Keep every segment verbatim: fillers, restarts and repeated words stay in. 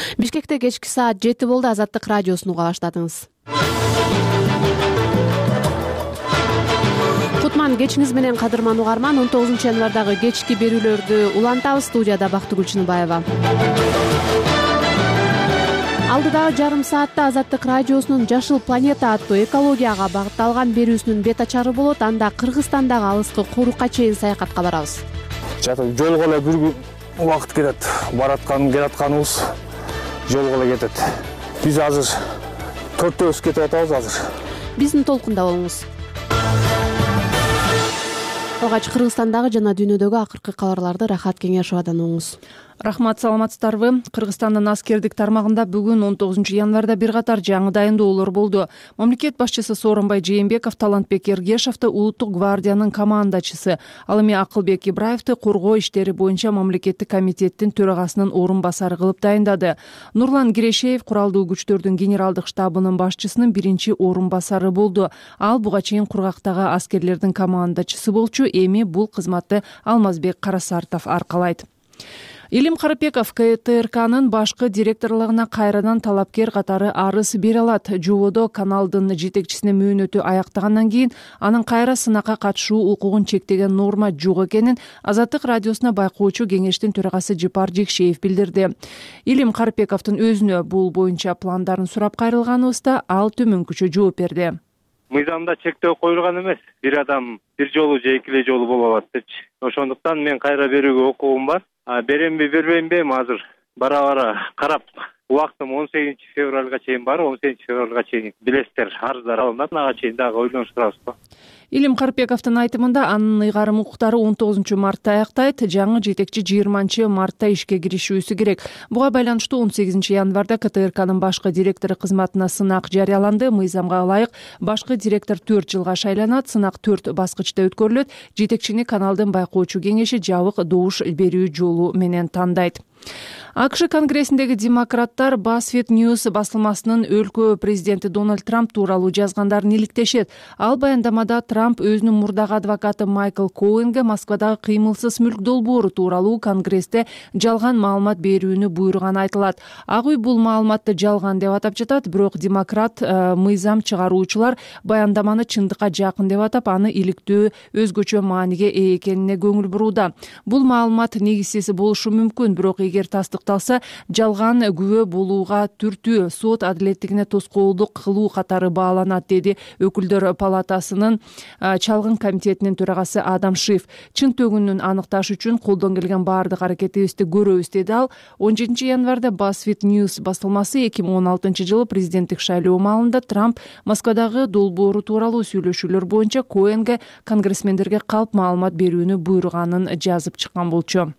Бишкекте кечки саат жети болду. Азаттык радиосун уга баштадыңыз. Кутман кечиңиз менен, кадырман угарман. он тогузунчу январдагы кечки берүүлөрдү улантабыз. Студияда Бактыгүл Чыныбаева. Алдыдагы жарым саатта Азаттык радиосунун Жашыл планета аттуу экологияга багытталган берүүсүнүн бет ачары болот. Анда Кыргызстандагы алыскы Корукка чейин саякатка барабыз. Жолго эле бир убакыт кетет. Бараткан, келатканыбыз жолго эле кетет. Биз азыр төртөөбүз кетип атабыз азыр. Биздин толкунда болуңуз. Алгач Кыргызстандагы жана дүйнөдөгү акыркы кабарларды Рахат Кеңешовадан угуңуз. Рахмат, саламатсыздарбы? Кыргызстандын аскердик тармагында бүгүн он тогузунчу январда бир катар жаңы дайындоолор болду. Мамлекет башчысы Сооронбай Жээнбеков Талантбек Эргешевди улуттук гвардиянын командачысы, ал эми Акылбек Ибраевди коргоо иштери боюнча мамлекеттик комитеттин төрагасынын орун басары кылып дайындады. Нурлан Кирешеев куралдуу күчтөрдүн генералдык штабынын башчысынын биринчи орун басары болду. Ал буга чейин кургактагы аскерлердин командачысы болчу. Эми бул кызматты Алмазбек Карасартов аркалайт. Илим Карапеков К Т Р К'нын башкы директорлугуна кайрадан талапкер катары арыз бере алат. Жубодо каналдын жетекчисине мөөнөтү аяктагандан кийин анын кайра сынакка катышуу укугун чектеген норма жок экенин Азаттык радиосуна байкоочу кеңештин төрагасы Жипар Жекшеев билдирди. Илим Карапековдун өзүнө бул боюнча пландарын сурап кайрылганыбызда ал төмөнкүчө жооп берди. Мыйзамда чектөө коюлган эмес. Бир адам бир жолу же эки эле жолу боло алат депчи. Ошондуктан мен кайра берүүгө укугум бар. Беремби бербеймби эми азыр бара-бара карап, убактым он сегизинчи февралга чейин бар, он сегизинчи февралга чейин билесиздер, арыздар алынат, ага чейин дагы ойлонуштурабыз. Илим Карапековдун айтымында анын ыйгарым укуктары он тогузунчу мартта аяктайт, жаңы жетекчи жыйырманчы мартта ишке киришүүсү керек. Буга байланыштуу он сегизинчи январда К Т Р К'нын башкы директору кызматына сынак жарыяланды. Мыйзамга ылайык башкы директор төрт жылга шайланат. Сынак төрт баскычта өткөрүлөт. Жетекчини каналдын байкоочу кеңеши жабык добуш берүү жолу менен тандайт. А К Ш Конгрессиндеги демократтар BuzzFeed News басылмасынын өлкө президенти Дональд Трамп тууралуу жазгандарын иликтешет. Ал баяндамада Трамп өзүнүн мурдагы адвокаты Майкл Коэнге Москвадагы кыймылсыз мүлк долбоору тууралуу Конгрессте жалган маалымат берүүнү буйруганы айтылат. Ак үй бул маалыматты жалган деп атап жатат, бирок демократ э, мыйзам чыгаруучулар баяндаманы чындыкка жакын деп атап, аны иликтөө өзгөчө мааниге ээ экенине көңүл бурууда. Бул маалымат негизсиз болушу мүмкүн, бирок эгер тастыкталса, жалган күбө болууга түртүү, сот адилеттигине тоскоолдук кылуу катары бааланат, деди өкүлдөр палатасынын чалгын комитетинин төрагасы Адам Шиф. Чын төгүнүн аныкташ үчүн колдон келген баардык аракетибизди көрөбүз, деди ал. он жетинчи январда BuzzFeed News басылмасы эки миң он алтынчы жылы президенттик шайлоо маалында Трамп Москвадагы долбоору тууралуу сүйлөшүүлөр боюнча Коэнге конгрессмендерге калп маалымат берүүнү буйруганын жазып чыккан болчу.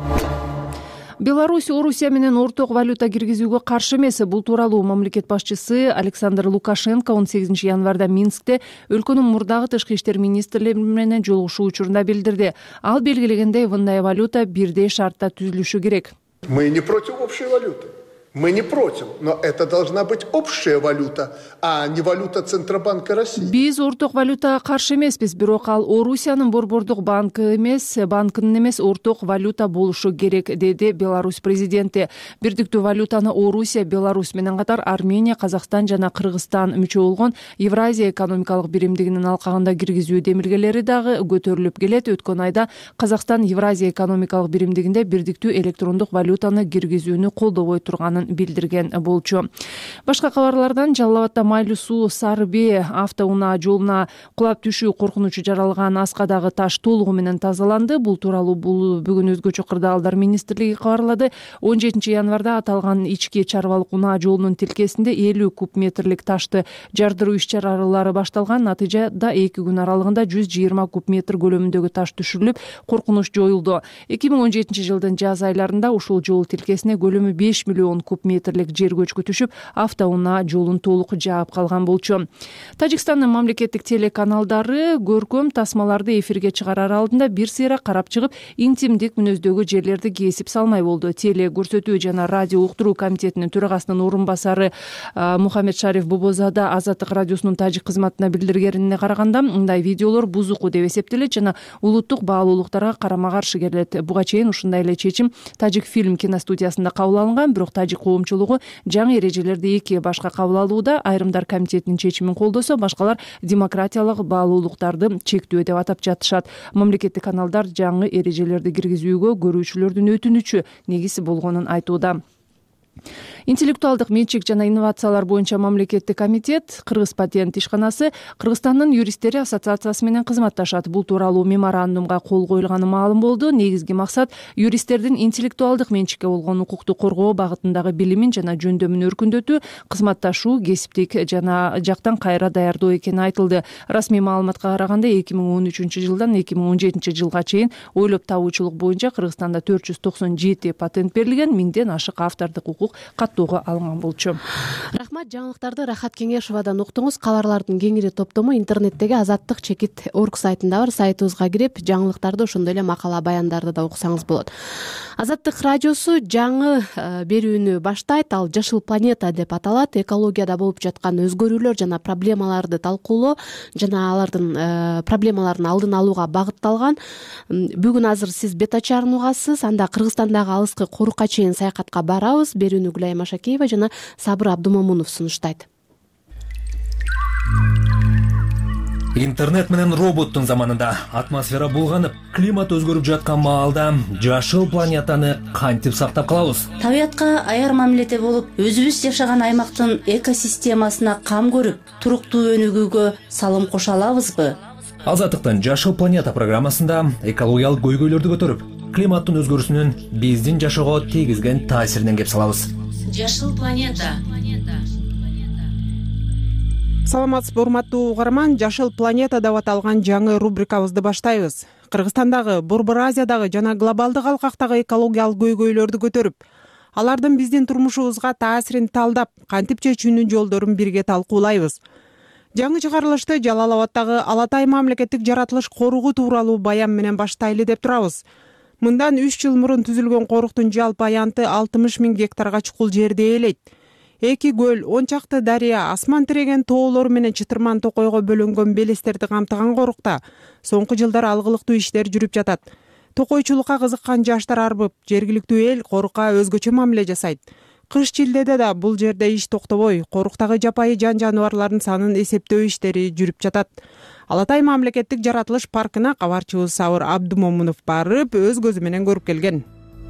Беларусь Орусия менен орток валюта киргизүүгө каршы эмес. Бул тууралуу мамлекет башчысы Александр Лукашенко он сегизинчи январда Минскте өлкөнүн мурдагы тышкы иштер министрлери менен жолугушуу учурунда билдирди. Ал белгилегендей, мындай валюта бирдей шартта түзүлүшү керек. Мы не против общей валюты. Мы не против, но это должна быть общая валюта, а не валюта Центробанка России. Биз орток валютага каршы эмеспиз, бирок ал Орусиянын борбордук банкы эмес, банкынын эмес, орток валюта болушу керек, деди Беларусь президенти. Бирдиктүү валютаны Орусия, Беларусь менен катар Армения, Казакстан жана Кыргызстан мүчө болгон Евразия экономикалык биримдигинин алкагында киргизүү демилгелери дагы көтөрүлүп келет. Өткөн айда Казакстан Евразия экономикалык биримдигинде бирдиктүү электрондук валютаны киргизүүнү колдобой турганын билдирген болчу. Башка кабарлардан Жалал Абадда Майлуу суу Сары Бee автоунаа жолуна кулап түшүү коркунучу жаралган Аскадагы таш толугу менен тазаланды. Бул тууралуу бул бүгүн өзгөчө кырдаалдар министрлиги кабарлады. он жетинчи январда аталган ички чарбалык унаа жолунун тилкесинде элүү куб метрлик ташты жардыруу иш-чаралары башталган. Натыйжада эки күн аралыгында жүз жыйырма куб метр көлөмүндөгү таш түшүрүлүп, коркунуч жоюлду. эки миң он жетинчи жылдын жаз айларында ушул жол тилкесине көлөмү беш миллион куб метрлик жер көчкү түшүп, автоунаа жолун толук жаап калган болчу. Тажикстандын мамлекеттик телеканалдары көркөм тасмаларды эфирге чыгарар алдында бир сыйра карап чыгып, интимдик мүнөздөгү жерлерди кесип салмай болду. Теле көрсөтүү жана радио уктуруу комитетинин төрагасынын орун басары Мухаммед Шариф Бобозада Азаттык радиосунун тажик кызматына билдиргенине караганда, мындай видеолор бузуку деп эсептелет жана улуттук баалуулуктарга карама каршы келет. Буга чейин ушундай эле чечим Тажик фильм киностудиясында кабыл алынган, бирок тажик коомчулугу жаңы эрежелерди эки башка кабыл алууда. Айрымдар комитеттин чечимин колдосо, башкалар демократиялык баалуулуктарды чектөө деп атап жатышат. Мамлекеттик каналдар жаңы эрежелерди киргизүүгө көрүүчүлөрдүн өтүнүчү негиз болгонун айтууда. Интеллектуалдык менчик жана инновациялар боюнча мамлекеттик комитет, Кыргыз патент ишканасы Кыргызстандын юристтери ассоциациясы менен кызматташат. Бул тууралуу меморандумга кол коюлганы маалым болду. Негизги максат юристтердин интеллектуалдык менчикке болгон укукту коргоо багытындагы билимин жана жөндөмүн өркүндөтүү, кызматташуу, кесиптик жана жактан кайра даярдоо экени айтылды. Расмий маалыматка караганда эки миң он үчүнчү жылдан эки миң он жетинчи жылга чейин ойлоп табуучулук боюнча Кыргызстанда төрт жүз токсон жети патент берилген, миңден ашык автордук укук каттоого алынган болчу. Рахмат, жаңылыктарды Рахат Кеңешовадан уктуңуз. Кабарлардын кеңири топтому интернеттеги азаттык чекит точка орг сайтында бар. Сайтыбызга кирип, жаңылыктарды, ошондой эле макала баяндарды да уксаңыз болот. Азаттык радиосу жаңы берүүнү баштайт. Ал Жашыл планета деп аталат. Экологияда болуп жаткан өзгөрүүлөр жана проблемаларды талкуулоо жана алардын проблемаларын алдын алууга багытталган. Бүгүн азыр сиз Бетачарын угасыз. Анда Кыргызстандагы алыскы Корукка чейин саякатка барабыз. Берүүнү Гүлай Машакеева жана Сабыр Абдумомунов сунуштайт. Интернет менен роботтун заманында атмосфера булганып, климат өзгөрүп жаткан маалда жашыл планетаны кантип сактап калабыз? Табиятка аяр мамиледе болуп, өзүбүз жашаган аймактын экосистемасына кам көрүп, туруктуу өнүгүүгө салым кошо алабызбы? Азаттыктын Жашыл планета программасында экологиялык көйгөйлөрдү көтөрүп, климаттын өзгөрүүсүнүн биздин жашоого тийгизген таасиринен кеп салабыз. Жашыл планета. Саламатсызбы, урматтуу угарман. Жашыл планета деп аталган жаңы рубрикабызды баштайбыз. Кыргызстандагы, Борбор Азиядагы жана глобалдык алкактагы экологиялык көйгөйлөрдү көтөрүп, алардын биздин турмушубузга таасирин талдап, кантип чечүүнүн жолдорун бирге талкуулайбыз. Жаңы чыгарылышты Жалал Абаддагы Алатай мамлекеттик жаратылыш коругу тууралуу баян менен баштайлы деп турабыз. Мындан үч жыл мурун түзүлгөн коруктун жалпы аянты алтымыш миң гектарга чукул жерди ээлейт. Эки көл, он чакты дарыя, асман тиреген тоолор менен чытырман токойго бөлөнгөн белестерди камтыган корукта соңку жылдар алгылыктуу иштер жүрүп жатат. Токойчулукка кызыккан жаштар арбып, жергиликтүү эл корукка өзгөчө мамиле жасайт. Кыш чилдеде да бул жерде иш токтобой, коруктагы жапайы жан жаныбарлардын санын эсептөө иштери жүрүп жатат. Алатай мамлекеттик жаратылыш паркына кабарчыбыз Сабыр Абдумомунов барып, өз көзү менен көрүп келген.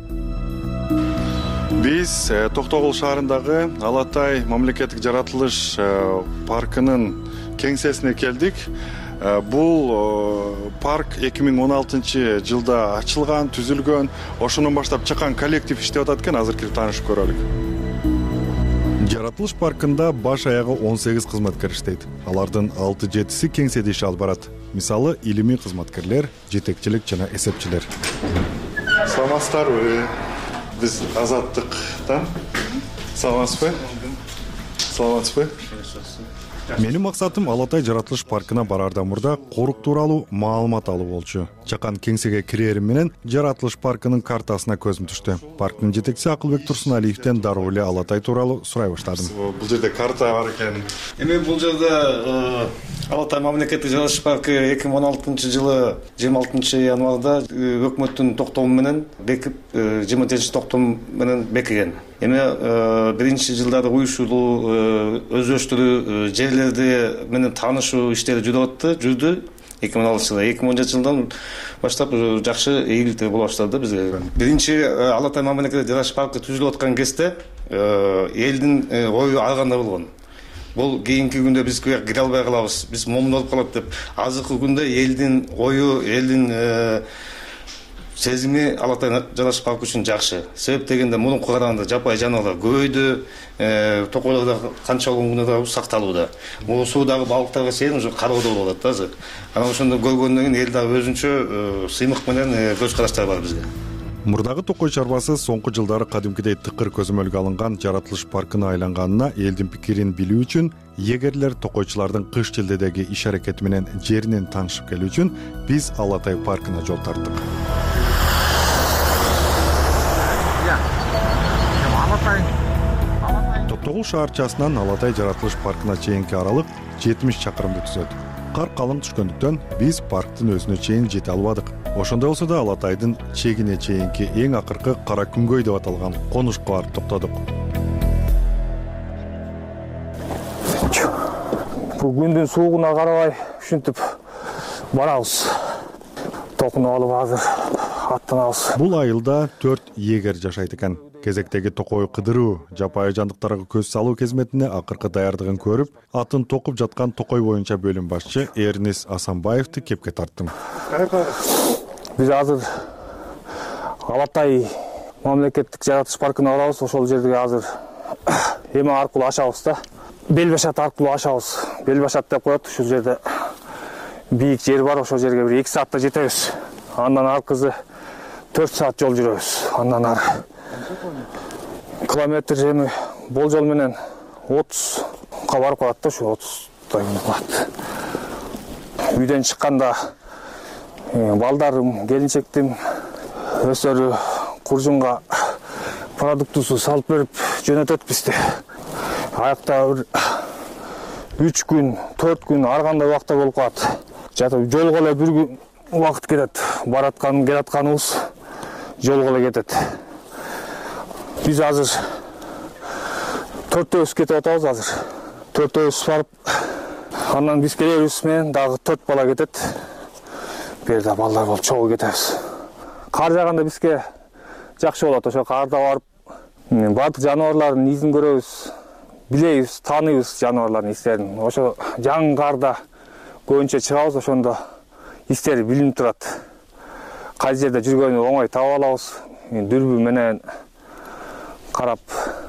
Биз Токтогул шаарындагы Алатай мамлекеттик жаратылыш паркынын кеңсесине келдик. Бул парк эки миң он алтынчы жылда ачылган, түзүлгөн. Ошондон баштап чыккан коллектив иштеп атат экен, азыр кирип таанышып көрөлүк. Жаратылыш паркында баш аягы он сегиз кызматкер иштейт. Алардын алты жетиси кеңседе иш алып барат. Мисалы, илимий кызматкерлер, жетекчилик жана эсепчилер. Саламатсыздарбы? Биз Азаттыктан. Саламатсызбы? Саламатсызбы? Менин максатым Алатай жаратылыш паркына барардан мурда корук тууралуу маалымат алуу болчу. Чакан кеңсеге кирерим менен жаратылыш паркынын картасына көзүм түштү. Парктын жетекчиси Акылбек Турсуналиевден дароо эле Алатай тууралуу сурай баштадым. Бул жерде карта бар экен. Эми бул жерде Алатай мамлекеттик жаратылыш паркы эки миң он алтынчы жылы жыйырма алтынчы январда өкмөттүн токтому менен бекип, жыйырма жетинчи токтом менен бекиген. Эми биринчи жылдары уюшулуу, өздөштүрүү, жерлерди менен таанышуу иштери жүрүп атты, жүрдү. эки миң он алтынчы жылда, эки миң он жетинчи жылдан баштап жакшы ийгиликтер боло баштады бизге. Биринчи Алатай мамлекеттик жаратылыш паркы түзүлүп аткан кезде элдин ою ар кандай болгон. Бул кийинки күндө биз кире албай калабыз, биз момун болуп калат деп. Азыркы күндө элдин ою, элдин сезими Алатай жаратылыш паркы үчүн жакшы. Себеп дегенде мурунку караганда жапайы жаныбарлар көбөйдү, токойлор да канча болгондо сакталууда. Бул суудагы балыктарга чейин уже кароодо болуп атат азыр. Анан ошондо көргөндөн кийин эл дагы өзүнчө сыймык менен көз караштар бар бизге. Мурдагы токой чарбасы соңку жылдары кадимкидей тыкыр көзөмөлгө алынган жаратылыш паркына айланганына элдин пикирин билүү үчүн эгерлер токойчулардын кыш чилдедеги иш аракети менен жеринен таанышып келүү үчүн биз Алатай паркына жол тарттык. Токтогул шаарчасынан Алатай жаратылыш паркына чейинки аралык жетимиш чакырымды түзөт. Кар калың түшкөндүктөн биз парктын өзүнө чейин жете албадык. Ошондой болсо да Алатайдын чегине чейинки эң акыркы Кара Күнгөй деп аталган конушка барып токтодук. бул күндүн суугуна карабай ушинтип барабыз. Токунуп алып азыр аттанабыз. Бул айылда төрт егер жашайт экен. Кезектеги токой кыдыруу, жапайы жандыктарга көз салуу кезметине акыркы даярдыгын көрүп, атын токуп жаткан токой боюнча бөлүм башчы Эрнис Асанбаевди кепке тарттым. Биз азыр Алатай мамлекеттик жаратылыш паркына барабыз. Ошол жерге азыр эме аркылуу ашабыз да. Белбашат аркылуу ашабыз. Белбашат деп коет. Ушул жерде бийик жер бар. Ошол жерге бир эки саатта жетебиз. Андан аркысы төрт саат жол жүрөбүз. Андан ары километр эми болжол менен отузга барып калат да, ушу отуздай калат. Үйдөн чыкканда балдарым, келинчектим өздөрү куржунга продуктусу салып берип жөнөтөт бизди. Аякта бир үч күн, төрт күн ар кандай убакта болуп калат. Жатып жолго эле бир күн убакыт кетет. Бараткан, келатканыбыз жолго эле кетет. Биз азыр төртөөбүз кетип атабыз азыр. Төртөөбүз барып, андан биз келебиз менен дагы төрт бала кетет. Берде балдар болуп чогуу кетебиз. Кар жаганда бизге жакшы болот. Ошо карда барып, бардык жаныбарлардын изин көрөбүз, билебиз, тааныйбыз жаныбарлардын истерин. Ошо жаңы карда көбүнчө чыгабыз, ошондо истери билинип турат. Кайсы жерде жүргөнү оңой таап алабыз. Дүрбү менен карап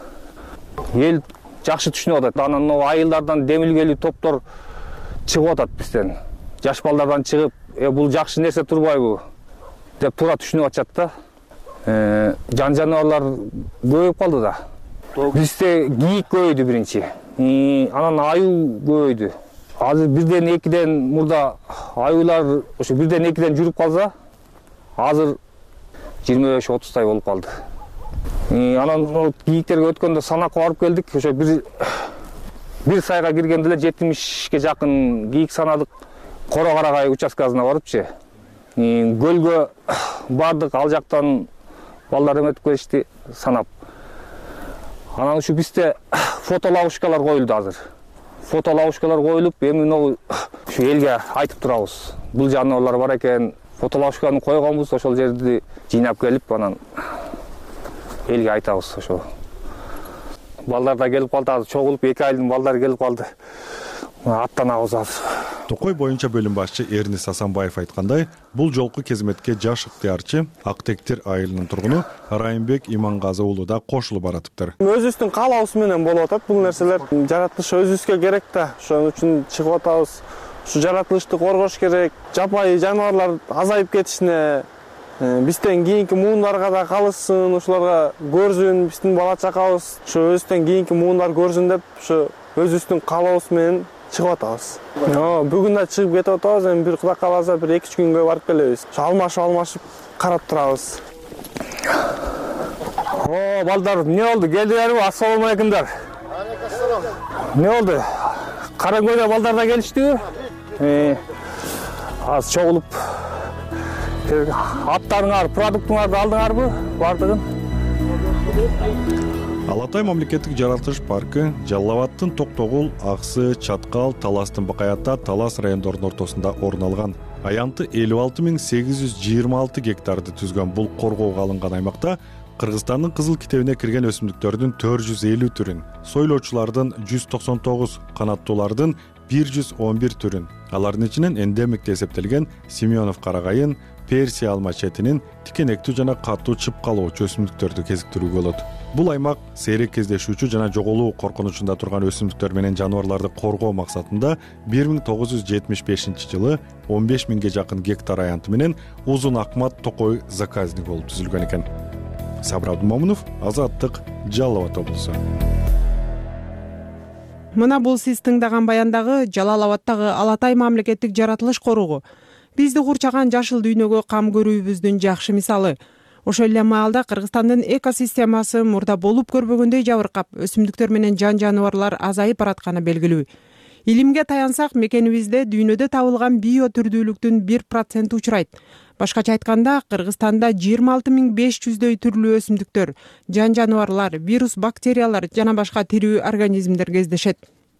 эл жакшы түшүнүп атат. Анан айылдардан демилгелүү топтор чыгып атат бизден. Жаш балдардан чыгып, "Э, бул жакшы нерсе турбайбы?" деп туура түшүнүп атышат да. Э, жан жаныбарлар көбөйүп калды да. Бизде кийик көбөйдү биринчи. Анан аюу көбөйдү. Азыр бирден экиден мурда аюулар ошо бирден экиден жүрүп калса, азыр жыйырма беш отуздай болуп калды. Анан кийиктерге өткөндө санакка барып келдик. Ошо бир бир сайга киргенде эле жетимишке жакын кийик санадык. Коро Карагай участкасына барыпчы. Көлгө бардык, ал жактан балдар эметип келишти санап. Анан ушу бизде фотоловушкалар коюлду азыр. Фотоловушкалар коюлуп, эми мына ушу элге айтып турабыз. Бул жаныбарлар бар экен, фотоловушканы койгонбуз, ошол жерди жыйнап келип, анан элге айтабыз ошо. Балдар да келип калды, азыр чогулуп эки айылдын балдары келип калды. Аттанабыз азыр. Токой боюнча бөлүм башчы Эрнис Асанбаев айткандай, бул жолку кезметке жаш ыктыярчы Актектир айылынын тургуну Райымбек Имангазы уулу да кошулуп баратыптыр. Өзүбүздүн каалабыбыз менен болуп атат бул нерселер. Жаратылыш өзүбүзгө керек да. Ошон үчүн чыгып атабыз. Ушу жаратылышты коргош керек. Жапайы жаныбарлар азайып кетишине, бизден кийинки муундарга да калышсын, ушуларга көрсүн, биздин бала чакабыз ушу өзүбүздөн кийинки муундар көрсүн деп, ушу өзүбүздүн каалабыбыз менен чыгып атабыз. Бүгүн да чыгып кетип атабыз, эми бир Кудай кааласа бир эки үч күнгө барып келебиз. Алмашып алмашып карап турабыз. О, балдар, эмне болду? Келдилерби? Ассалам алейкумдар. Алейкум ассалам. Эмне болду? Караңгөйдө балдар да келиштиби? Э, аз чогулуп аттарыңар, продуктуңарды алдыңарбы? Бардыгын. Алатай мамлекеттик жаратылыш паркы Жалал Абадтын Токтогул, Аксы, Чаткал, Таластын Бакаятта, Талас райондорунун ортосунда орун алган. Аянты элүү алты миң сегиз жүз жыйырма алты гектарды түзгөн бул коргоого алынган аймакта Кыргызстандын кызыл китебине кирген өсүмдүктөрдүн төрт жүз элүү түрүн, сойлоочулардын жүз токсон тогуз, канаттуулардын бир жүз он бир түрүн, алардын ичинен эндемикте эсептелген Семенов карагайын, Персия алма четинин, тикенектүү жана катуу чып калуучу өсүмдүктөрдү кезиктирүүгө болот. Бул аймак сейрек кездешүүчү жана жоголуу коркунучунда турган өсүмдүктөр менен жаныбарларды коргоо максатында бир миң тогуз жүз жетимиш бешинчи жылы он беш миңге жакын гектар аянты менен Узун Акмат Токой заказник болуп түзүлгөн экен. Сабыр Абдумомунов, Азаттык, Жалал Абад облусу. Мына бул сиз тыңдаган баяндагы Жалал Абадтагы Алатай мамлекеттик жаратылыш коругу. Бизди курчаган жашыл дүйнөгө кам көрүүбүздүн жакшы мисалы. Ошол эле маалда Кыргызстандын экосистемасы мурда болуп көрбөгөндөй жабыркап, өсүмдүктөр менен жан жаныбарлар азайып баратканы белгилүү. Илимге таянсак, мекенибизде дүйнөдө табылган био түрдүүлүктүн бир проценти учурайт. Башкача айтканда, Кыргызстанда жыйырма алты миң беш жүздөй түрлүү өсүмдүктөр, жан жаныбарлар, вирус, бактериялар жана башка тирүү организмдер кездешет.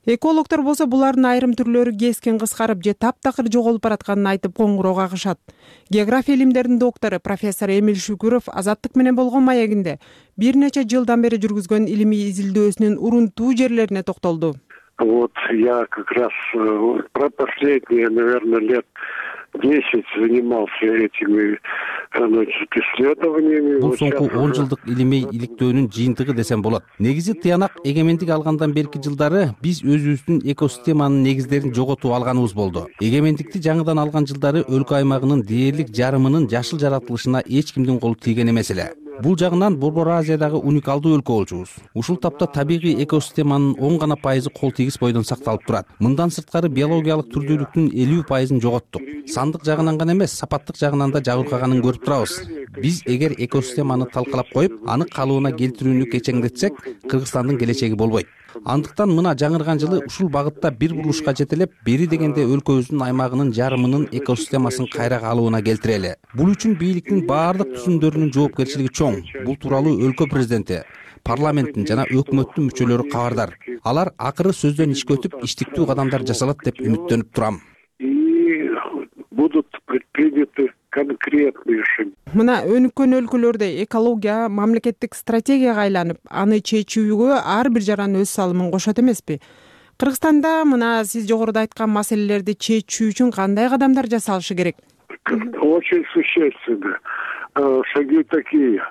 Экологдор болсо булардын айрым түрлөрү кескен кыскарып же таптакыр жоголуп баратканын айтып коңгуроо кагышат. География илимдеринин доктору профессор Эмиль Шүкүров Азаттык менен болгон маегинде бир нече жылдан бери жүргүзгөн илимий изилдөөсүнүн урунтуу жерлерине токтолду. Вот я как раз про последние, наверное, лет десять занимался этими, значит, исследованиями. Бул соңку он жылдык илимий иликтөөнүн жыйынтыгы десем болот. Негизи тыянак эгемендик алгандан берки жылдары биз өзүбүздүн экосистеманын негиздерин жоготуп алганыбыз болду. Эгемендикти жаңыдан алган жылдары өлкө аймагынын дээрлик жарымынын жашыл жаратылышына эч кимдин колу тийген эмес эле. Бул жагынан Борбор Азиядагы уникалдуу өлкө болчубуз. Ушул тапта табигый экосистеманын он гана пайызы кол тийгиз бойдон сакталып турат. Мындан сырткары биологиялык түрдүүлүктүн элүү пайызын жоготтук. Сандык жагынан гана эмес, сапаттык жагынан да жабыркаганын көрүп турабыз. Биз эгер экосистеманы талкалап коюп, аны калыбына келтирүүнү кечеңдетсек, Кыргызстандын келечеги болбойт. Андыктан мына жаңырган жылы ушул багытта бир бурулушка жетелеп, бери дегенде өлкөбүздүн аймагынын жарымынын экосистемасын кайра калыбына келтирели. Бул үчүн бийликтин баардык түзүмдөрүнүн жоопкерчилиги чоң. Бул тууралуу өлкө президенти, парламенттин жана өкмөттүн мүчөлөрү кабардар. Алар акыры сөздөн ишке өтүп, иштиктүү кадамдар жасалат деп үмүттөнүп турам. И будут предприняты конкретные решения. Мына өнүккөн өлкөлөрдө экология мамлекеттик стратегияга айланып, аны чечүүгө ар бир жаран өз салымын кошот эмеспи? Кыргызстанда мына сиз жогоруда айткан маселелерди чечүү үчүн кандай кадамдар жасалышы керек? Очень существенно. Шаги такие.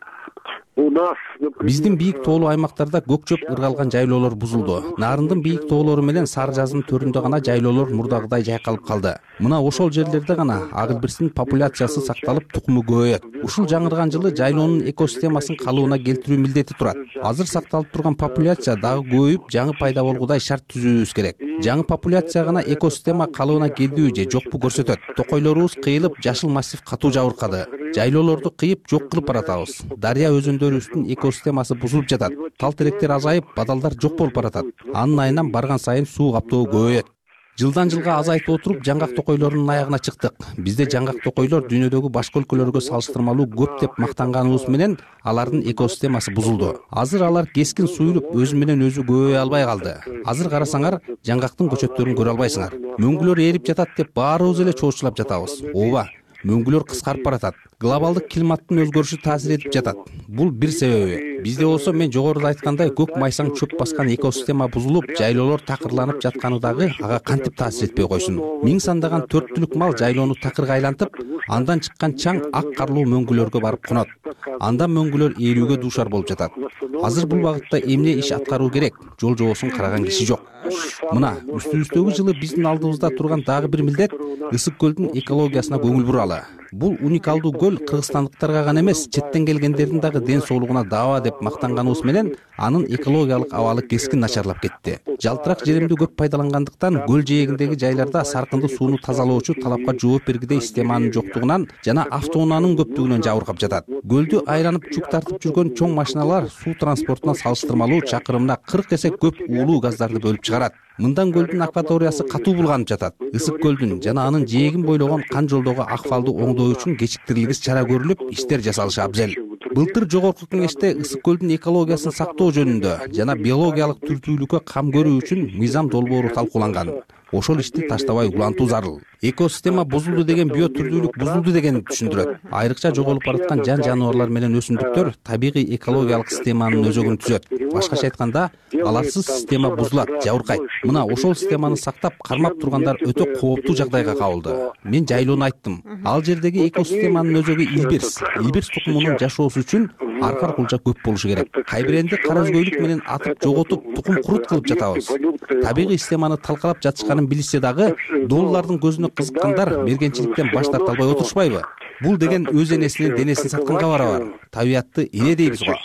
Биздин бийик тоолуу аймактарда көк чөп ыргалган жайлоолор бузулду. Нарындын бийик тоолору менен Сары жаздын төрүндө гана жайлоолор мурдагыдай жайкалып калды. Мына ошол жерлерде гана ак илбирстин популяциясы сакталып, тукуму көбөйөт. Ушул жаңырган жылы жайлоонун экосистемасын калыбына келтирүү милдети турат. Азыр сакталып турган популяция дагы көбөйүп, жаңы пайда болгудай шарт түзүүбүз керек. Жаңы популяция гана экосистема калыбына келдиби же жокпу көрсөтөт. Токойлорубуз кыйылып, жашыл массив катуу жабыркады. Жайлоолорду кыйып, жок кылып баратабыз. Дарыя өзөндөрүбүздүн экосистемасы бузулуп жатат. Тал теректер азайып, бадалдар жок болуп баратат. Анын айынан барган сайын суу каптоо көбөйөт. Жылдан жылга азайтып отуруп, жаңгак токойлорунун аягына чыктык. Бизде жаңгак токойлор дүйнөдөгү башка өлкөлөргө салыштырмалуу көп деп мактанганыбыз менен алардын экосистемасы бузулду. Азыр алар кескин суюлуп, өзү менен өзү көбөйө албай калды. Азыр карасаңар, жаңгактын көчөттөрүн көрө албайсыңар. Мөңгүлөр эрип жатат деп баарыбыз эле чоочулап жатабыз. Ооба, мөңгүлөр кыскарып баратат. Глобалдык климаттын өзгөрүшү таасир этип жатат. Бул бир себеби. Бизде болсо мен жогоруда айткандай көк майсаң чөп баскан экосистема бузулуп, жайлоолор такырланып жатканы дагы ага кантип таасир этпей койсун. Миң сандаган төрт түлүк мал жайлоону такырга айлантып, андан чыккан чаң ак карлуу мөңгүлөргө барып конот. Андан мөңгүлөр ээрүүгө дуушар болуп жатат. Азыр бул багытта эмне иш аткаруу керек? Жол жобосун караган киши жок. Мына үстүбүздөгү жылы биздин алдыбызда турган дагы бир милдет Ысык көлдүн экологиясына көңүл буралы. Бул уникалдуу көл кыргызстандыктарга гана эмес, четтен келгендердин дагы ден соолугуна даба деп мактанганыбыз менен анын экологиялык абалы кескин начарлап кетти. Жалтырак жеримди көп пайдалангандыктан көл жээгиндеги жайларда саркынды сууну тазалоочу талапка жооп бергидей системанын жоктугунан жана автоунаанын көптүгүнөн жабыркап жатат. Көлдү айланып жүк тартып жүргөн чоң машиналар суу транспортуна салыштырмалуу чакырымына кырк эсе көп уулуу газдарды бөлүп чыгарат. Мындан көлдүн акваториясы катуу булганып жатат. Ысык көлдүн жана анын жээгин бойлогон кан жолдогу акыбалды оңдоо үчүн кечиктирилгис чара көрүлүп, иштер жасалышы абзел. Былтыр жогорку кеңеште ысык көлдүн экологиясын сактоо жөнүндө жана биологиялык түрдүүлүккө кам көрүү үчүн мыйзам долбоору талкууланган. Ошол ишти таштабай улантуу зарыл. Экосистема бузулду деген био түрдүүлүк бузулду дегенди түшүндүрөт. Айрыкча жоголуп бараткан жан жаныбарлар менен өсүмдүктөр табигый экологиялык системанын өзөгүн түзөт. Башкача айтканда, аларсыз система бузулат, жабыркайт. Мына ошол системаны сактап, кармап тургандар өтө кооптуу жагдайга кабылды. Мен жайлоону айттым. Ал жердеги экосистеманын өзөгү илбирс. Илбирс тукумунун жашоосу үчүн аркар кулча көп болушу керек. Кайбиренди кара өзгөйлүк менен атып жоготуп, тукум курут кылып жатабыз. Табигый системаны талкалап жатышканын билишсе дагы, доллардын көзүнө кызыккандар мергенчиликтен баш тарта албай отурушпайбы? Бул деген өз энесинин денесин сатканга барабар. Табиятты эне дейбиз го.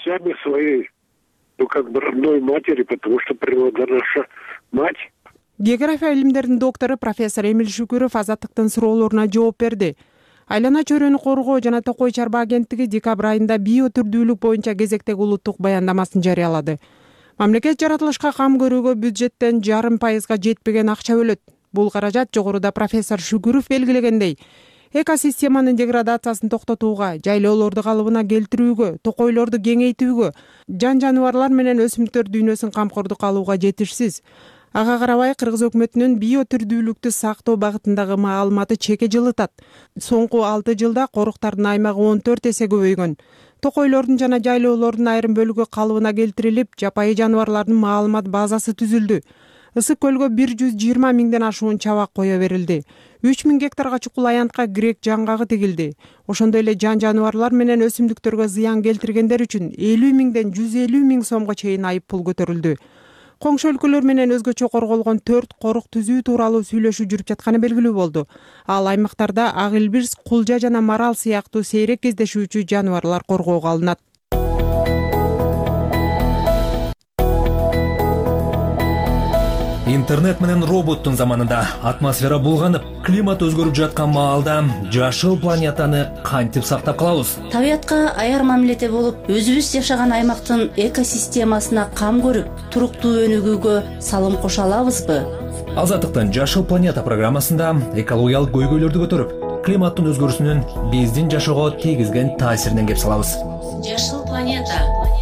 Ну, как бы родной матери, потому что природа наша мать. География илимдеринин доктору профессор Эмиль Шүкүров Азаттыктын суроолоруна жооп берди. Айлана чөйрөнү коргоо жана Токой Чарба агенттиги декабрь айында био түрдүүлүк боюнча кезектеги улуттук баяндамасын жарыялады. Мамлекет жаратылышка кам көрүүгө бюджеттен жарым пайызга жетпеген акча бөлөт. Бул каражат жогоруда профессор Шүкүров белгилегендей, экосистеманын деградациясын токтотууга, жайлоолорду калыбына келтирүүгө, токойлорду кеңейтүүгө, жан жаныбарлар менен өсүмдүктөр дүйнөсүн камкордукка алууга жетишсиз. Ага карабай Кыргыз өкмөтүнүн биотүрдүүлүктү сактоо багытындагы маалыматы чеке жылытат. Соңку алты жылда коруктардын аймагы он төрт эсе көбөйгөн. Токойлордун жана жайлоолордун айрым бөлүгү калыбына келтирилип, жапайы жаныбарлардын маалымат базасы түзүлдү. Ысык көлгө бир жүз жыйырма миңден ашуун чабак кое берилди. үч миң гектарга чукул аянтка грек жаңгагы тигилди. Ошондой эле жан жаныбарлар менен өсүмдүктөргө зыян келтиргендер үчүн элүү миңден жүз элүү миң сомго чейин айып пул көтөрүлдү. Коңшу өлкөлөр менен өзгөчө корголгон төрт корук түзүү тууралуу сүйлөшүү жүрүп жатканы белгилүү болду. Ал аймактарда ак илбирс, кулжа жана марал сыяктуу сейрек кездешүүчү жаныбарлар коргоого алынат. Интернет менен роботтун заманында атмосфера булганып, климат өзгөрүп жаткан маалда жашыл планетаны кантип сактап калабыз? Табиятка аяр мамиледе болуп, өзүбүз жашаган аймактын экосистемасына кам көрүп, туруктуу өнүгүүгө салым кошо алабызбы? Азаттыктын Жашыл планета программасында экологиялык көйгөйлөрдү көтөрүп, климаттын өзгөрүүсүнүн биздин жашоого тийгизген таасиринен кеп салабыз. Жашыл планета.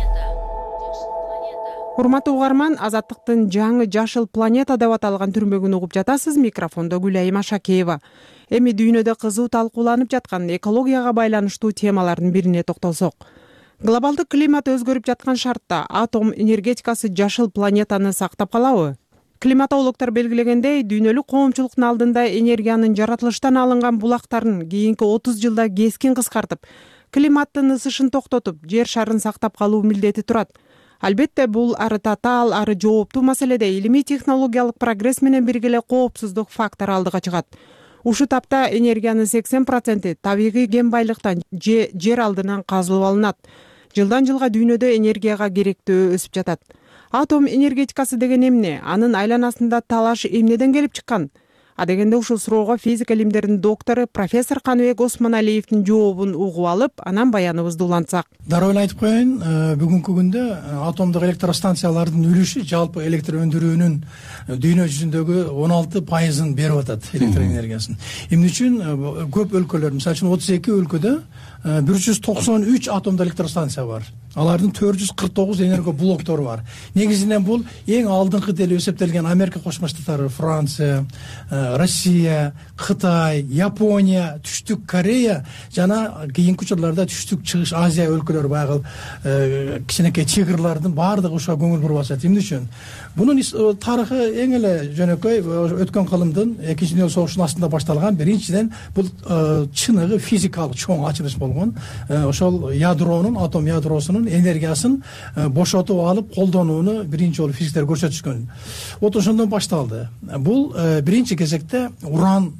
Урматтуу угарман, Азаттыктын жаңы Жашыл планета деп аталган түрмөгүн угуп жатасыз. Микрофондо Гүлайым Ашакеева. Эми дүйнөдө кызуу талкууланып жаткан экологияга байланыштуу темалардын бирине токтолсок. Глобалдык климат өзгөрүп жаткан шартта атом энергетикасы жашыл планетаны сактап калабы? Климатологдор белгилегендей, дүйнөлүк коомчулуктун алдында энергиянын жаратылыштан алынган булактарын кийинки отуз жылда кескин кыскартып, климаттын ысышын токтотуп, жер шарын сактап калуу милдети турат. Албетте, бул ары татаал, ары жооптуу маселеде илимий технологиялык прогресс менен бирге эле коопсуздук фактору алдыга чыгат. Ушу тапта энергиянын сексен проценти табигый кен байлыктан же жер алдынан казылып алынат. Жылдан жылга дүйнөдө энергияга керектөө өсүп жатат. Атом энергетикасы деген эмне? Анын айланасында талаш эмнеден келип чыккан? А дегенде ушул суроого физика илимдеринин доктору профессор Каныбек Осмоналиевдин жообун угуп алып, анан баяныбызды улантсак. Дароо эле айтып коеюн, бүгүнкү күндө атомдук электростанциялардын үлүшү жалпы электр өндүрүүнүн дүйнө жүзүндөгү он алты пайызын берип атат, электр энергиясын. Эмне үчүн көп өлкөлөр, мисалы үчүн отуз эки өлкөдө бир жүз токсон үч атомдук электростанция бар. Алардын төрт жүз кырк тогуз энерго блоктору бар. Негизинен бул эң алдыңкы деле эсептелген Америка Кошмо Штаттары, Франция, Россия, Кытай, Япония, Түштүк Корея жана кийинки учурларда Түштүк Чыгыш Азия өлкөлөрү байгыл кичинекей чыгырлардын баардыгы ушуга көңүл буруп атат. Эмне үчүн? Бунун тарыхы эң эле жөнөкөй өткөн кылымдын экинчи дүйнөлүк согуштун астында башталган. Биринчиден бул чыныгы физикалык чоң ачылыш болгон. Ошол ядронун, атом ядросунун энергиясын бошотуп алып колдонууну биринчи жолу физиктер көрсөтүшкөн. Вот ошондон башталды. Бул биринчи кезекте уран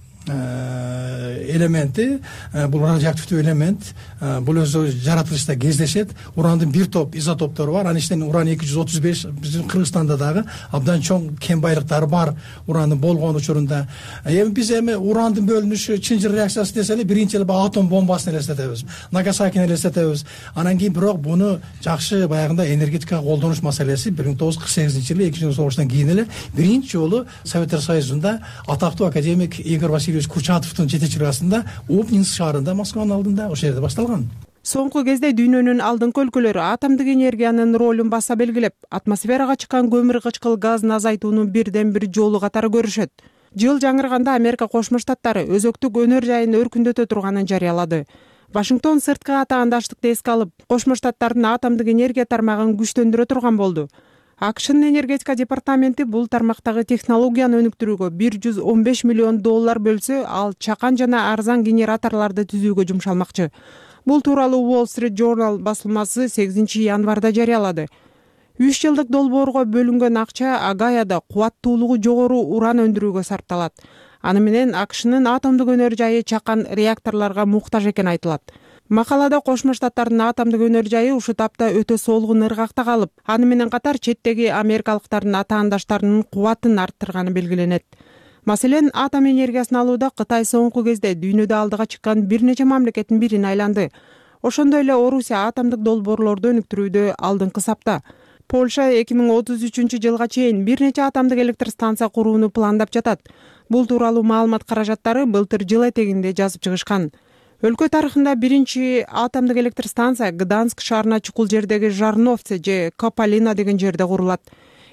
элементи, бул радиоактивдүү элемент, бул өзү жаратылышта кездешет. Урандын бир топ изотоптору бар. Анын ичинен уран эки жүз отуз беш, биздин Кыргызстанда дагы абдан чоң кен байлыктары бар урандын болгон учурунда. Эми биз эми урандын бөлүнүшү, чынжыр реакциясы десе эле биринчи эле атом бомбасын элестетебиз. Нагасакини элестетебиз. Анан кийин бирок буну жакшы баягында энергетикага колдонуш маселеси бир миң тогуз жүз кырк сегизинчи жылы экинчи дүйнөлүк согуштан кийин эле биринчи жолу Советтер Союзунда атактуу академик Игорь Васильевич Курчатовдун жетекчилиги астында Обнинск шаарында, Москванын алдында ошол жерде башталган. Соңку кезде дүйнөнүн алдыңкы өлкөлөрү атомдук энергиянын ролун баса белгилеп, атмосферага чыккан көмүр кычкыл газын азайтуунун бирден бир жолу катары көрүшөт. Жыл жаңырганда Америка Кошмо Штаттары өзөктүк өнөр жайын өркүндөтө турганын жарыялады. Вашингтон сырткы атаандаштыкты эске алып, Кошмо Штаттардын атомдук энергия тармагын күчтөндүрө турган болду. АКШнын энергетика департаменти бул тармактагы технологияны өнүктүрүүгө бир жүз он беш миллион доллар бөлсө, ал чакан жана арзан генераторлорду түзүүгө жумшалмакчы. Бул тууралуу Wall Street Journal басылмасы сегизинчи январда жарыялады. үч жылдык долбоорго бөлүнгөн акча Агаяда кубаттуулугу жогору уран өндүрүүгө сарпталат. Аны менен АКШнын атомдук өнөр жайы чакан реакторлорго муктаж экени айтылат. Макалада Кошмо Штаттардын атомдук өнөр жайы ушу тапта өтө солгун ыргакта калып, аны менен катар четтеги америкалыктардын атаандаштарынын кубатын арттырганы белгиленет. Маселен, атом энергиясын алууда Кытай соңку кезде дүйнөдө алдыга чыккан бир нече мамлекеттин бирине айланды. Ошондой эле Орусия атомдук долбоорлорду өнүктүрүүдө алдыңкы сапта. Польша эки миң отуз үчүнчү жылга чейин бир нече атомдук электростанция курууну пландап жатат. Бул тууралуу маалымат каражаттары былтыр жыл этегинде жазып чыгышкан. Өлкө тарыхында биринчи атомдук электростанция Гданск шаарына чукул жердеги Жарновце же Кополина деген жерде курулат.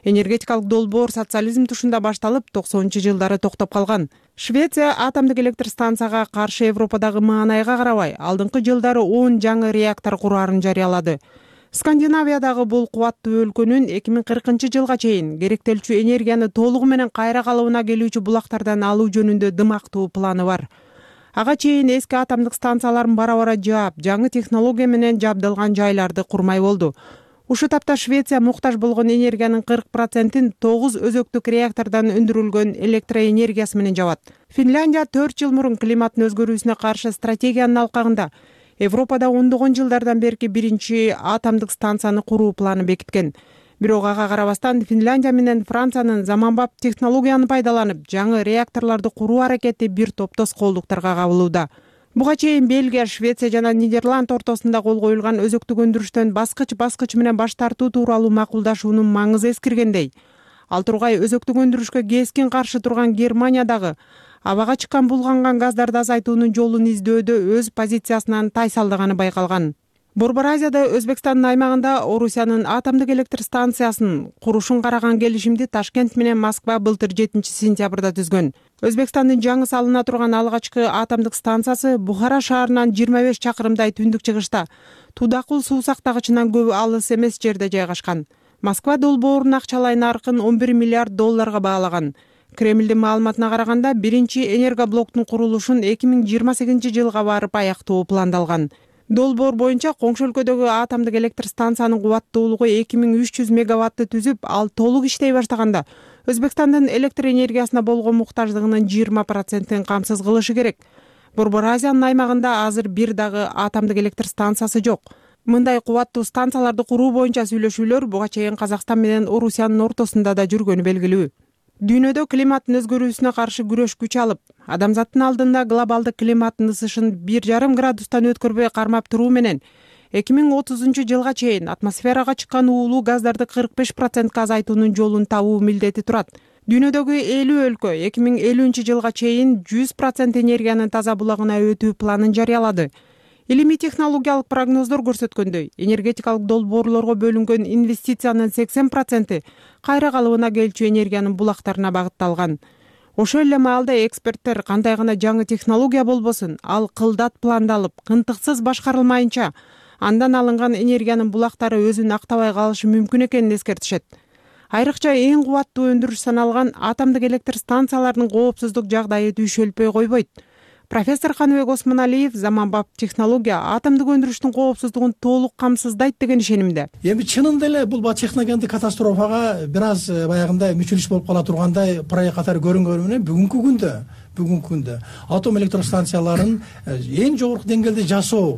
энергетикалык долбоор социализм тушунда башталып токсонунчу жылдары токтоп калган. Швеция атомдук электр станцияга каршы Европадагы маанайга карабай алдыңкы жылдары он жаңы реактор кураарын жарыялады. Скандинавиядагы бул кубаттуу өлкөнүн эки миң кыркынчы жылга чейин керектелчү энергияны толугу менен кайра калыбына келүүчү булактардан алуу жөнүндө дымактуу планы бар. Ага чейин эски атомдук станцияларын бара-бара жаап, жаңы технология менен жабдылган жайларды курмай болду. Ушул тапта Швеция муктаж болгон энергиянын кырк процентин тогуз өзөктүк реактордон өндүрүлгөн электроэнергиясы менен жабат. Финляндия төрт жыл мурун климаттын өзгөрүүсүнө каршы стратегиянын алкагында Европада ондогон жылдардан берки биринчи атомдук станцияны куруу планын бекиткен. Бирок ага карабастан Финляндия менен Франциянын заманбап технологияны пайдаланып, жаңы реакторлорду куруу аракети бир топ тоскоолдуктарга кабылууда. Буга чейин Бельгия, Швеция жана Нидерланд ортосунда кол коюлган өзөктүк өндүрүштөн баскыч-баскыч менен баш тартуу тууралуу макулдашуунун маңызы эскиргендей. Ал тургай өзөктүк өндүрүшкө кескин каршы турган Германиядагы абага чыккан булганган газдарды азайтуунун жолун издөөдө өз позициясынан тайсалдаганы байкалган. Борбор Азияда Өзбекстандын аймагында Орусиянын атомдук электр станциясын курушун караган келишимди Ташкент менен Москва былтыр жетинчи сентябрда түзгөн. Өзбекстандын жаңы салына турган алгачкы атомдук станциясы Бухара шаарынан жыйырма беш чакырымдай түндүк чыгышта, Тудакул суу сактагычынан көп алыс эмес жерде жайгашкан. Москва долбоорунун акчалай наркын он бир миллиард долларга баалаган. Кремлдин маалыматына караганда биринчи энергоблоктун курулушун эки миң жыйырма сегизинчи жылга барып аяктоо пландалган. Долбоор боюнча коңшу өлкөдөгү атомдук электр станциянын кубаттуулугу эки миң үч жүз мегаватты түзүп, ал толук иштей баштаганда Өзбекстандын электр энергиясына болгон муктаждыгынын жыйырма процентин камсыз кылышы керек. Борбор Азиянын аймагында азыр бир дагы атомдук электр станциясы жок. Мындай кубаттуу станцияларды куруу боюнча сүйлөшүүлөр буга чейин Казакстан менен Орусиянын ортосунда да жүргөнү белгилүү. Дүйнөдө климаттын өзгөрүүсүнө каршы күрөш күч алып, адамзаттын алдында глобалдык климаттын ысышын бир жарым градустан өткөрбөй кармап туруу менен эки миң отузунчу жылга чейин атмосферага чыккан уулуу газдарды кырк беш процентке азайтуунун жолун табуу милдети турат. Дүйнөдөгү элүү өлкө эки миң элүүнчү жылга чейин жүз процент энергиянын таза булагына өтүү планын жарыялады. Илимий технологиялык прогноздор көрсөткөндөй, энергетикалык долбоорлорго бөлүнгөн инвестициянын сексен проценти кайра калыбына келчү энергиянын булактарына багытталган. Ошол эле маалда эксперттер кандай гана жаңы технология болбосун, ал кылдат пландалып, кынтыксыз башкарылмайынча, андан алынган энергиянын булактары өзүн актабай калышы мүмкүн экенин эскертишет. Айрыкча эң кубаттуу өндүрүш саналган атомдук электр станцияларынын коопсуздук жагдайы түйшөлпөй койбойт. Профессор Каныбек Осмоналиев заманбап технология атомдук өндүрүштүн коопсуздугун толук камсыздайт деген ишенимде. Эми чынында эле бул техногендик катастрофага бир аз баягындай мүчүлүш болуп кала тургандай проект катары көрүнгөнү менен бүгүнкү күндө бүгүнкү күндө атом электростанцияларын эң жогорку деңгээлде жасоо,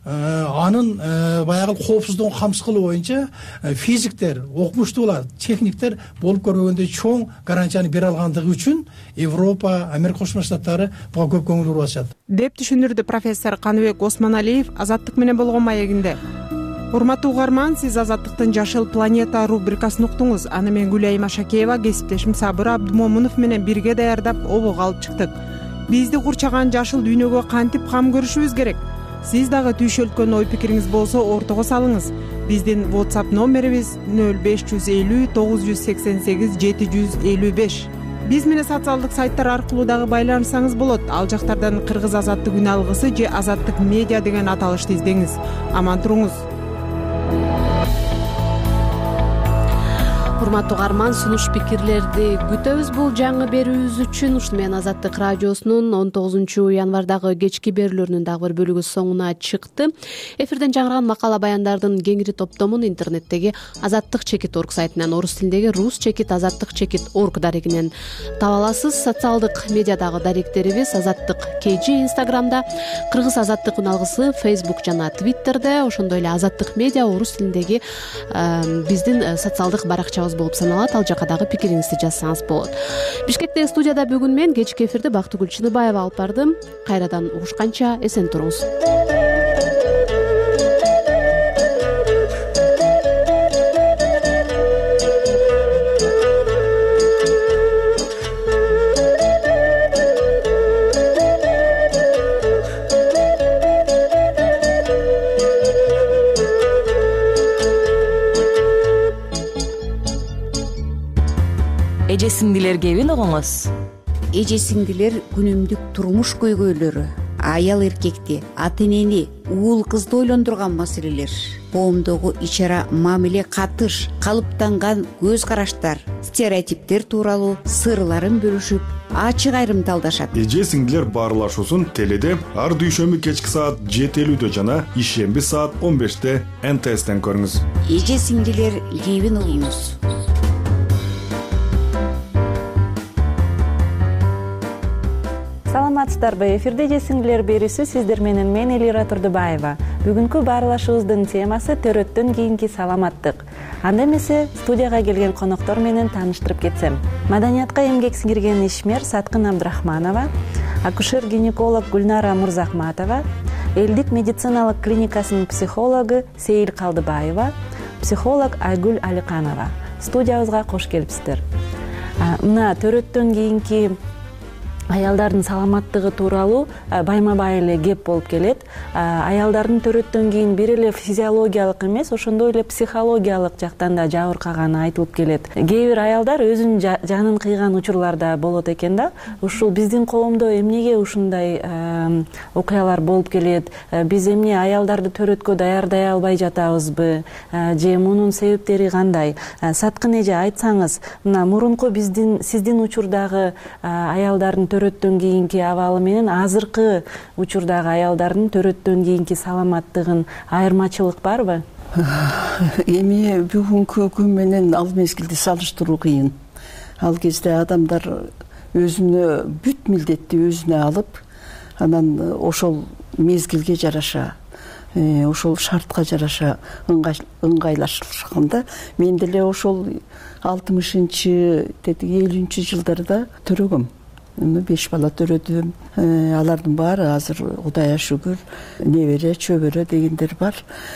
анын баягы коопсуздугун камсыз кылуу боюнча физиктер, окумуштуулар, техниктер болуп көрбөгөндөй чоң гарантияны бере алгандыгы үчүн Европа, Америка Кошмо Штаттары буга көп көңүл буруп атышат, деп түшүндүрдү профессор Каныбек Осмоналиев Азаттык менен болгон маегинде. Урматтуу угарман, сиз Азаттыктын Жашыл планета рубрикасын уктуңуз. Аны мен Гүлайым Шакеева, кесиптешим Сабыр Абдумомунов менен бирге даярдап, обого алып чыктык. Бизди курчаган жашыл дүйнөгө кантип кам көрүшүбүз керек? Сиз дагы түйшөлткөн ой пикириңиз болсо ортого салыңыз. Биздин WhatsApp номерибиз нөл беш жүз элүү тогуз жүз сексен сегиз жети жүз элүү беш. Биз менен социалдык сайттар аркылуу дагы байланышсаңыз болот. Ал жактардан Кыргыз Азаттык үн алгысы же Азаттык медиа деген аталышты издеңиз. Аман туруңуз. Урматтуу угарман, сунуш пикирлерди күтөбүз бул жаңы берүүбүз үчүн. Ушуну менен Азаттык радиосунун он тогузунчу январдагы кечки берүүлөрүнүн дагы бир бөлүгү соңуна чыкты. Эфирден жаңырган макала баяндардын кеңири топтомун интернеттеги азаттык чекит орг сайтынан, орус тилиндеги рус чекит азаттык чекит орг дарегинен таба аласыз. Социалдык медиадагы даректерибиз Азаттык кей жи Инстаграмда, Кыргыз Азаттык үн алгысы Facebook жана Twitterде, ошондой эле Азаттык медиа орус тилиндеги биздин социалдык баракчабыз болуп саналат. Ал жака дагы пикириңизди жазсаңыз болот. Бишкектеги студияда бүгүн мен кечки эфирди Бактыгүл Чыныбаева алып бардым. Кайрадан угушканча эсен туруңуз. эже сиңдилерге эбин угуңуз. Эже сиңдилер күнүмдүк турмуш көйгөйлөрү, аял эркекти, ата энени, уул кызды ойлондурган маселелер, коомдогу ич ара мамиле катыш, калыптанган көз караштар, стереотиптер тууралуу сырларын бөлүшүп, ачык айрымдалдашат. Эже сиңдилер баарлашуусун теледе ар дүйшөмбү кечки саат жети элүүдө жана ишемби саат он беште эн тэ эстен көрүңүз. Эже сиңдилер кебин угуңуз. Саламатсыздарбы? Эфирде эже сиңдилер берүүсү сиздер менен мен Элира Турдубаева. Бүгүнкү баарлашуубуздун темасы төрөттөн кийинки саламаттык. Анда эмесе студияга келген коноктор менен тааныштырып кетсем. Маданиятка эмгек сиңирген ишмер Саткын Абдрахманова, акушер-гинеколог Гүлнара Мурзахматова, Элдик медициналык клиникасынын психологу Сейил Калдыбаева, психолог Айгүл Аликанова. Студиябызга кош келипсиздер. Мына төрөттөн кийинки аялдардын саламаттыгы тууралуу байма-бай эле кеп болуп келет. Аялдардын төрөттөн кийин бир эле физиологиялык эмес, ошондой эле психологиялык жактан да жабыркаганы айтылып келет. Кээ бир аялдар өзүнүн жанын кыйган учурлар да болот экен да. Ушул биздин коомдо эмнеге ушундай окуялар болуп келет? Биз эмне аялдарды төрөткө даярдай албай жатабызбы? Же мунун себептери кандай? Саткын эже, айтсаңыз, мына мурунку биздин сиздин учурдагы аялдардын төрөттөн кийинки абалы менен азыркы учурдагы аялдардын төрөттөн кийинки саламаттыгын айырмачылык барбы? Эми бүгүнкү күн менен ал мезгилди салыштыруу кыйын. Ал кезде адамдар өзүнө бүт милдетти өзүнө алып, анан ошол мезгилге жараша, ошол шартка жараша ыңгайлашканда, мен деле ошол алтымышынчы, элүүнчү жылдарда төрөгөм. Беш бала төрөдүм. Алардын баары азыр Кудайга шүгүр, небере, чөбөрө дегендер бар.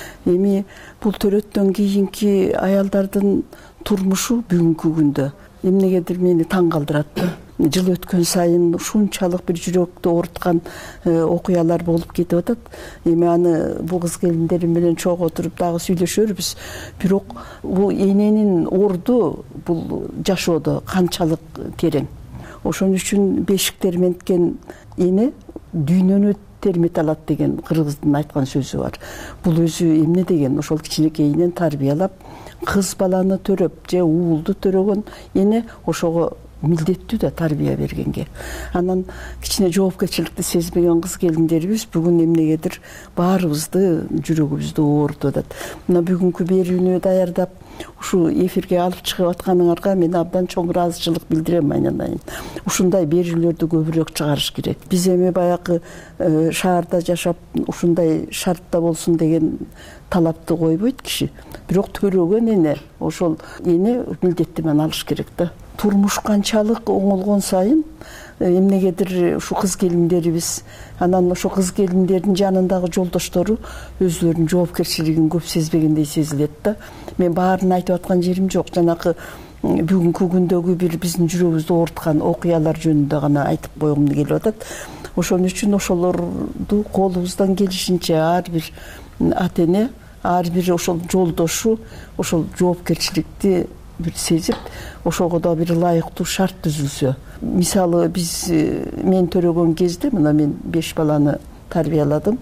Эми бул төрөттөн кийинки аялдардын турмушу бүгүнкү күндө эмнегедир мени таң калтырат. Жыл өткөн сайын ушунчалык бир жүрөктү ооруткан окуялар болуп кетип атат. Эми аны бул кыз келиндерим менен чогуу отуруп дагы сүйлөшөрбүз. Бирок бул эненин орду бул жашоодо канчалык терең. Ошон үчүн бешик терметкен эне дүйнөнү термете алат деген кыргыздын айткан сөзү бар. Бул өзү эмне деген? Ошол кичинекейинен тарбиялап, кыз баланы төрөп же уулду төрөгөн эне ошого милдеттүү да тарбия бергенге. Анан кичине жоопкерчиликти сезбеген кыз келиндерибиз бүгүн эмнегедир баарыбызды жүрөгүбүздү оорутуп атат. Мына бүгүнкү берүүнү даярдап ушу эфирге алып чыгып атканыңарга мен абдан чоң ыраазычылык билдирем айнанайын. Ушундай берүүлөрдү көбүрөөк чыгарыш керек. Биз эми баягы шаарда жашап ушундай шартта болсун деген талапты койбойт киши. Бирок төрөгөн эне, ошол эне милдетти менен алыш керек да. Турмуш канчалык оңолгон сайын эмнегедир ушу кыз келиндерибиз, анан ошо кыз келиндердин жанындагы жолдоштору өзүлөрүнүн жоопкерчилигин көп сезбегендей сезилет да. Мен баарын айтып аткан жерим жок. Жанакы бүгүнкү күндөгү бир биздин жүрөгүбүздү ооруткан окуялар жөнүндө гана айтып койгум келип атат. Ошон үчүн ошолорду колубуздан келишинче ар бир ата эне, ар бир ошол жолдошу ошол жоопкерчиликти бир сезип, ошого да бир ылайыктуу шарт түзүлсө. Мисалы биз мен төрөгөн кезде, мына мен беш баланы тарбияладым.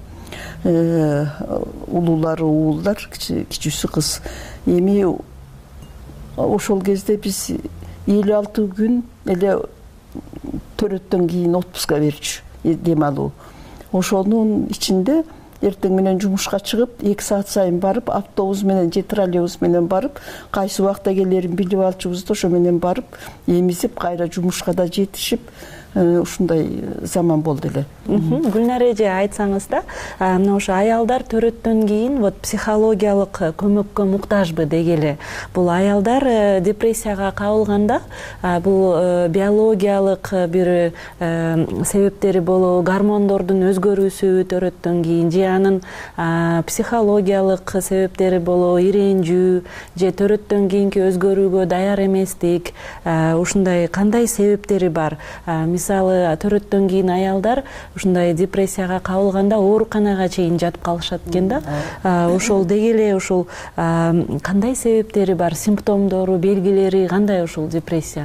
Улуулары уулдар, кичүүсү кыз. Эми ошол кезде биз элүү алты күн эле төрөттөн кийин отпуска берчү, дем алуу. Ошонун ичинде эртең менен жумушка чыгып, эки саат сайын барып, автобус менен же троллейбус менен барып, кайсы убакта келерин билип алчубуз да, ошо менен барып, эмизип, кайра жумушка да жетишип, ушундай заман болду эле. Гүлнара эже, айтсаңыз да, мына ошо аялдар төрөттөн кийин вот психологиялык көмөккө муктажбы дегеле. Бул аялдар депрессияга кабылганда, бул биологиялык бир себептери болобу, гормондордун өзгөрүүсү төрөттөн кийин, же анын психологиялык себептери болобу, иренжүү, же төрөттөн кийинки өзгөрүүгө даяр эместик, ушундай кандай себептери бар? Мисалы, төрөттөн кийин аялдар ушундай депрессияга кабылганда ооруканага чейин жатып калышат экен да. Ошол дегеле ошол кандай себептери бар, симптомдору, белгилери кандай ошол депрессиянын?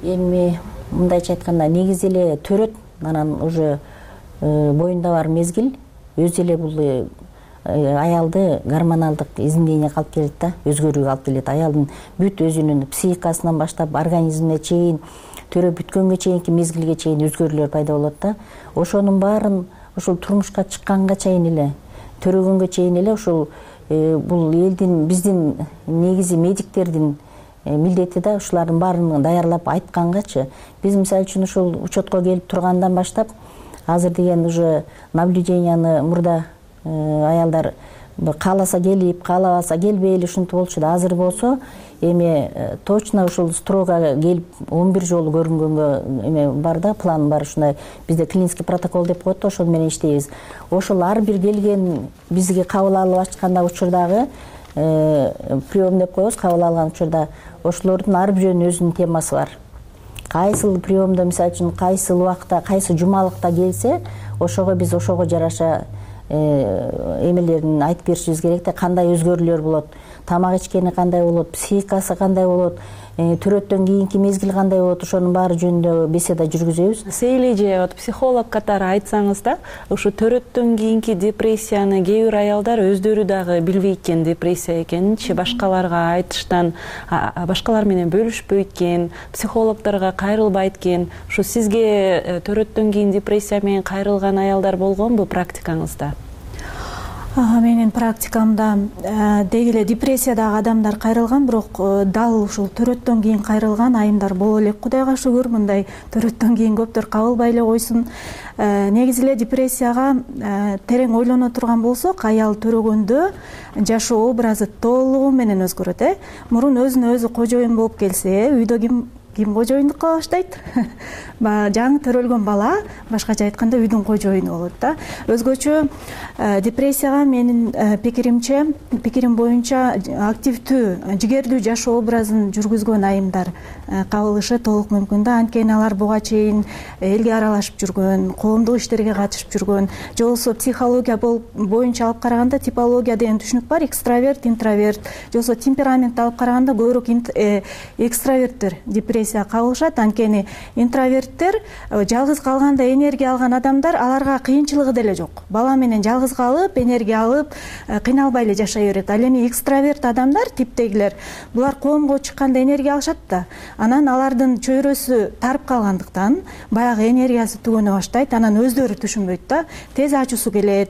эми мындайча айтканда негизи эле төрөт анан уже боюнда бар мезгил өзү эле бул аялды гормоналдык изменение алып келет да, өзгөрүүгө алып келет. Аялдын бүт өзүнүн психикасынан баштап организмине чейин, төрө бүткөнгө чейинки мезгилге чейин өзгөрүүлөр пайда болот да. Ошонун баарын ушул турмушка чыкканга чейин эле, төрөгөнгө чейин эле ушул бул элдин, биздин негизи медиктердин милдети да ушулардын баарын даярлап айткангачы, биз мисалы үчүн ушул учетко келип тургандан баштап азыр деген уже наблюденияны мурда аялдар кааласа келип, каалабаса келбей эле ушинтип болчу да. Азыр болсо эми точно ушул строго келип он бир жолу көрүнгөнгө эме бар да, план бар. Ушундай бизде клинический протокол деп коет да, ошол менен иштейбиз. Ошол ар бир келген бизге кабыл алып ачканда учурдагы прием деп коебуз, кабыл алган учурда ошолордун ар бирөөнүн өзүнүн темасы бар. Кайсыл приемдо мисалы үчүн кайсыл убакта, кайсы жумалыкта келсе, ошого биз ошого жараша эмелерин айтып беришибиз керек да, кандай өзгөрүүлөр болот, тамак ичкени кандай болот, психикасы кандай болот, төрөттөн кийинки мезгил кандай болот, ошонун баары жөнүндө беседа жүргүзөбүз. Сейли же вот психолог катары айтсаңыз да, ушу төрөттөн кийинки депрессияны кээ бир аялдар өздөрү дагы билбейт экен депрессия экенинчи, башкаларга айтыштан, башкалар менен бөлүшпөйт экен, психологдорго кайрылбайт экен. Ушу сизге төрөттөн кийин депрессия менен кайрылган аялдар болгонбу практикаңызда? Менин практикамда деги эле депрессиядагы адамдар кайрылган, бирок дал ушул төрөттөн кийин кайрылган айымдар боло элек. Кудайга шүгүр, мындай төрөттөн кийин көптөр кабылбай эле койсун. Негизи эле депрессияга терең ойлоно турган болсок, аял төрөгөндө жашоо образы толугу менен өзгөрөт. э Мурун өзүнө өзү кожоюн болуп келсе, үйдө ким ким кожоюндук кыла баштайт? Жаңы төрөлгөн бала, башкача айтканда, үйдүн кожоюну болот да. Өзгөчө депрессияга менин пикиримче, пикирим боюнча активдүү, жигердүү жашоо образын жүргүзгөн айымдар кабылышы толук мүмкүн да. Анткени алар буга чейин элге аралашып жүргөн, коомдук иштерге катышып жүргөн, же болбосо психология боюнча алып караганда типология деген түшүнүк бар, экстраверт, интроверт, же болбосо темперамент алып караганда көбүрөөк экстраверттер депрессияга кабылышат. Анткени интроверт жалгыз калганда энергия алган адамдар, аларга кыйынчылыгы деле жок. Бала менен жалгыз калып, энергия алып, кыйналбай эле жашай берет. Ал эми экстраверт адамдар, типтегилер, булар коомго чыкканда энергия алышат да. Анан алардын чөйрөсү тарып калгандыктан баягы энергиясы түгөнө баштайт. Анан өздөрү түшүнбөйт да. Тез ачуусу келет,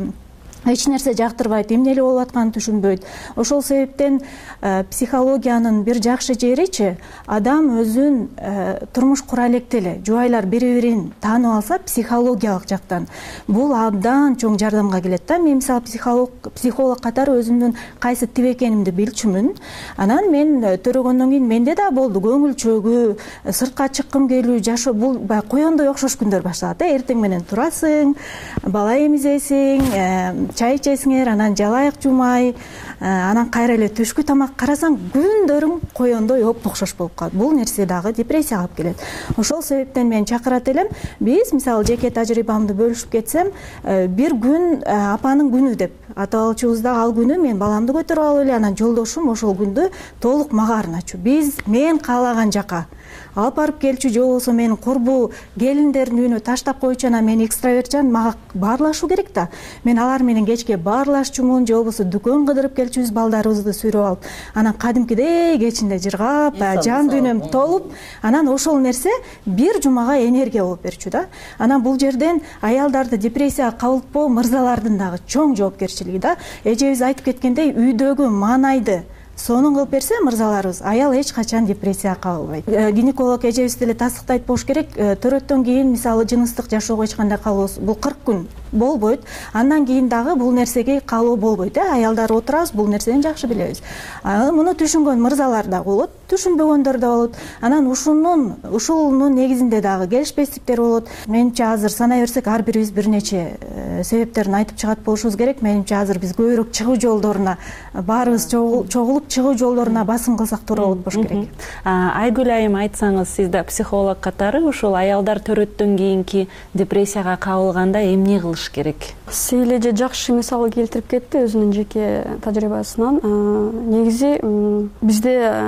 эч нерсе жактырбайт, эмне эле болуп атканын түшүнбөйт. Ошол себептен психологиянын бир жакшы жеричи, адам өзүн турмуш кура электе эле жубайлар бири-бирин таанып алса психологиялык жактан, бул абдан чоң жардамга келет да. Мен мисалы психолог психолог катары өзүмдүн кайсы тип экенимди билчүмүн. Анан мен төрөгөндөн кийин менде да болду көңүл чөгүү, сыртка чыккым келүү, жашоо, бул баягы коёндой окшош күндөр башталат. Эртең менен турасың, бала эмизесиң, чай ичесиңер, анан жалайык жумай, анан кайра эле түшкү тамак карасаң, күндөрүң коёндой оп-окшош болуп калат. Бул нерсе дагы депрессияга алып келет. Ошол себептен мен чакырат элем, биз мисалы жеке тажрыйбамды бөлүшүп кетсем, бир күн апанын күнү деп атап алчубуз да. Ал күнү мен баламды көтөрүп алып эле, анан жолдошум ошол күндү толук мага арначу. Биз мен каалаган жака алып барып келчү, же болбосо менин курбу келиндердин үйүнө таштап койчу, анан мен экстравертчан, мага баарлашуу керек да. Мен алар менен кечке баарлашчумун, же болбосо дүкөн кыдырып келчүбүз, балдарыбызды сүйрөп алып, анан кадимкидей кечинде жыргап, жан дүйнөм толуп, анан ошол нерсе бир жумага энергия болуп берчү да. Анан бул жерден аялдарды депрессияга кабылтпоо мырзалардын дагы чоң жоопкерчилиги да. Эжебиз айтып кеткендей, үйдөгү маанайды сонун кылып берсе мырзаларыбыз, аял эч качан депрессияга кабылбайт. Гинеколог эжебиз деле тастыктайт болуш керек. Төрөттөн кийин мисалы жыныстык жашоого эч кандай калуу, бул кырк күн болбойт. Андан кийин дагы бул нерсеге калуу болбойт. Аялдар отурабыз, бул нерсени жакшы билебиз. Муну түшүнгөн мырзалар да болот, түшүнбөгөндөр да болот. Анан ушунун ушунун негизинде дагы келишпестиктер болот. Менимче азыр санай берсек, ар бирибиз бир нече себептерин айтып чыгат болушубуз керек. Менимче азыр биз көбүрөөк чыгуу жолдоруна баарыбыз чогулуп чыгуу жолдоруна басым кылсак туура болот болуш керек. Айгүл айым, айтсаңыз, сиз да психолог катары ушул аялдар төрөттөн кийинки депрессияга кабылганда эмне кылыш керек? Сейле же жакшы мисал келтирип кетти өзүнүн жеке тажрыйбасынан. Негизи бизде аял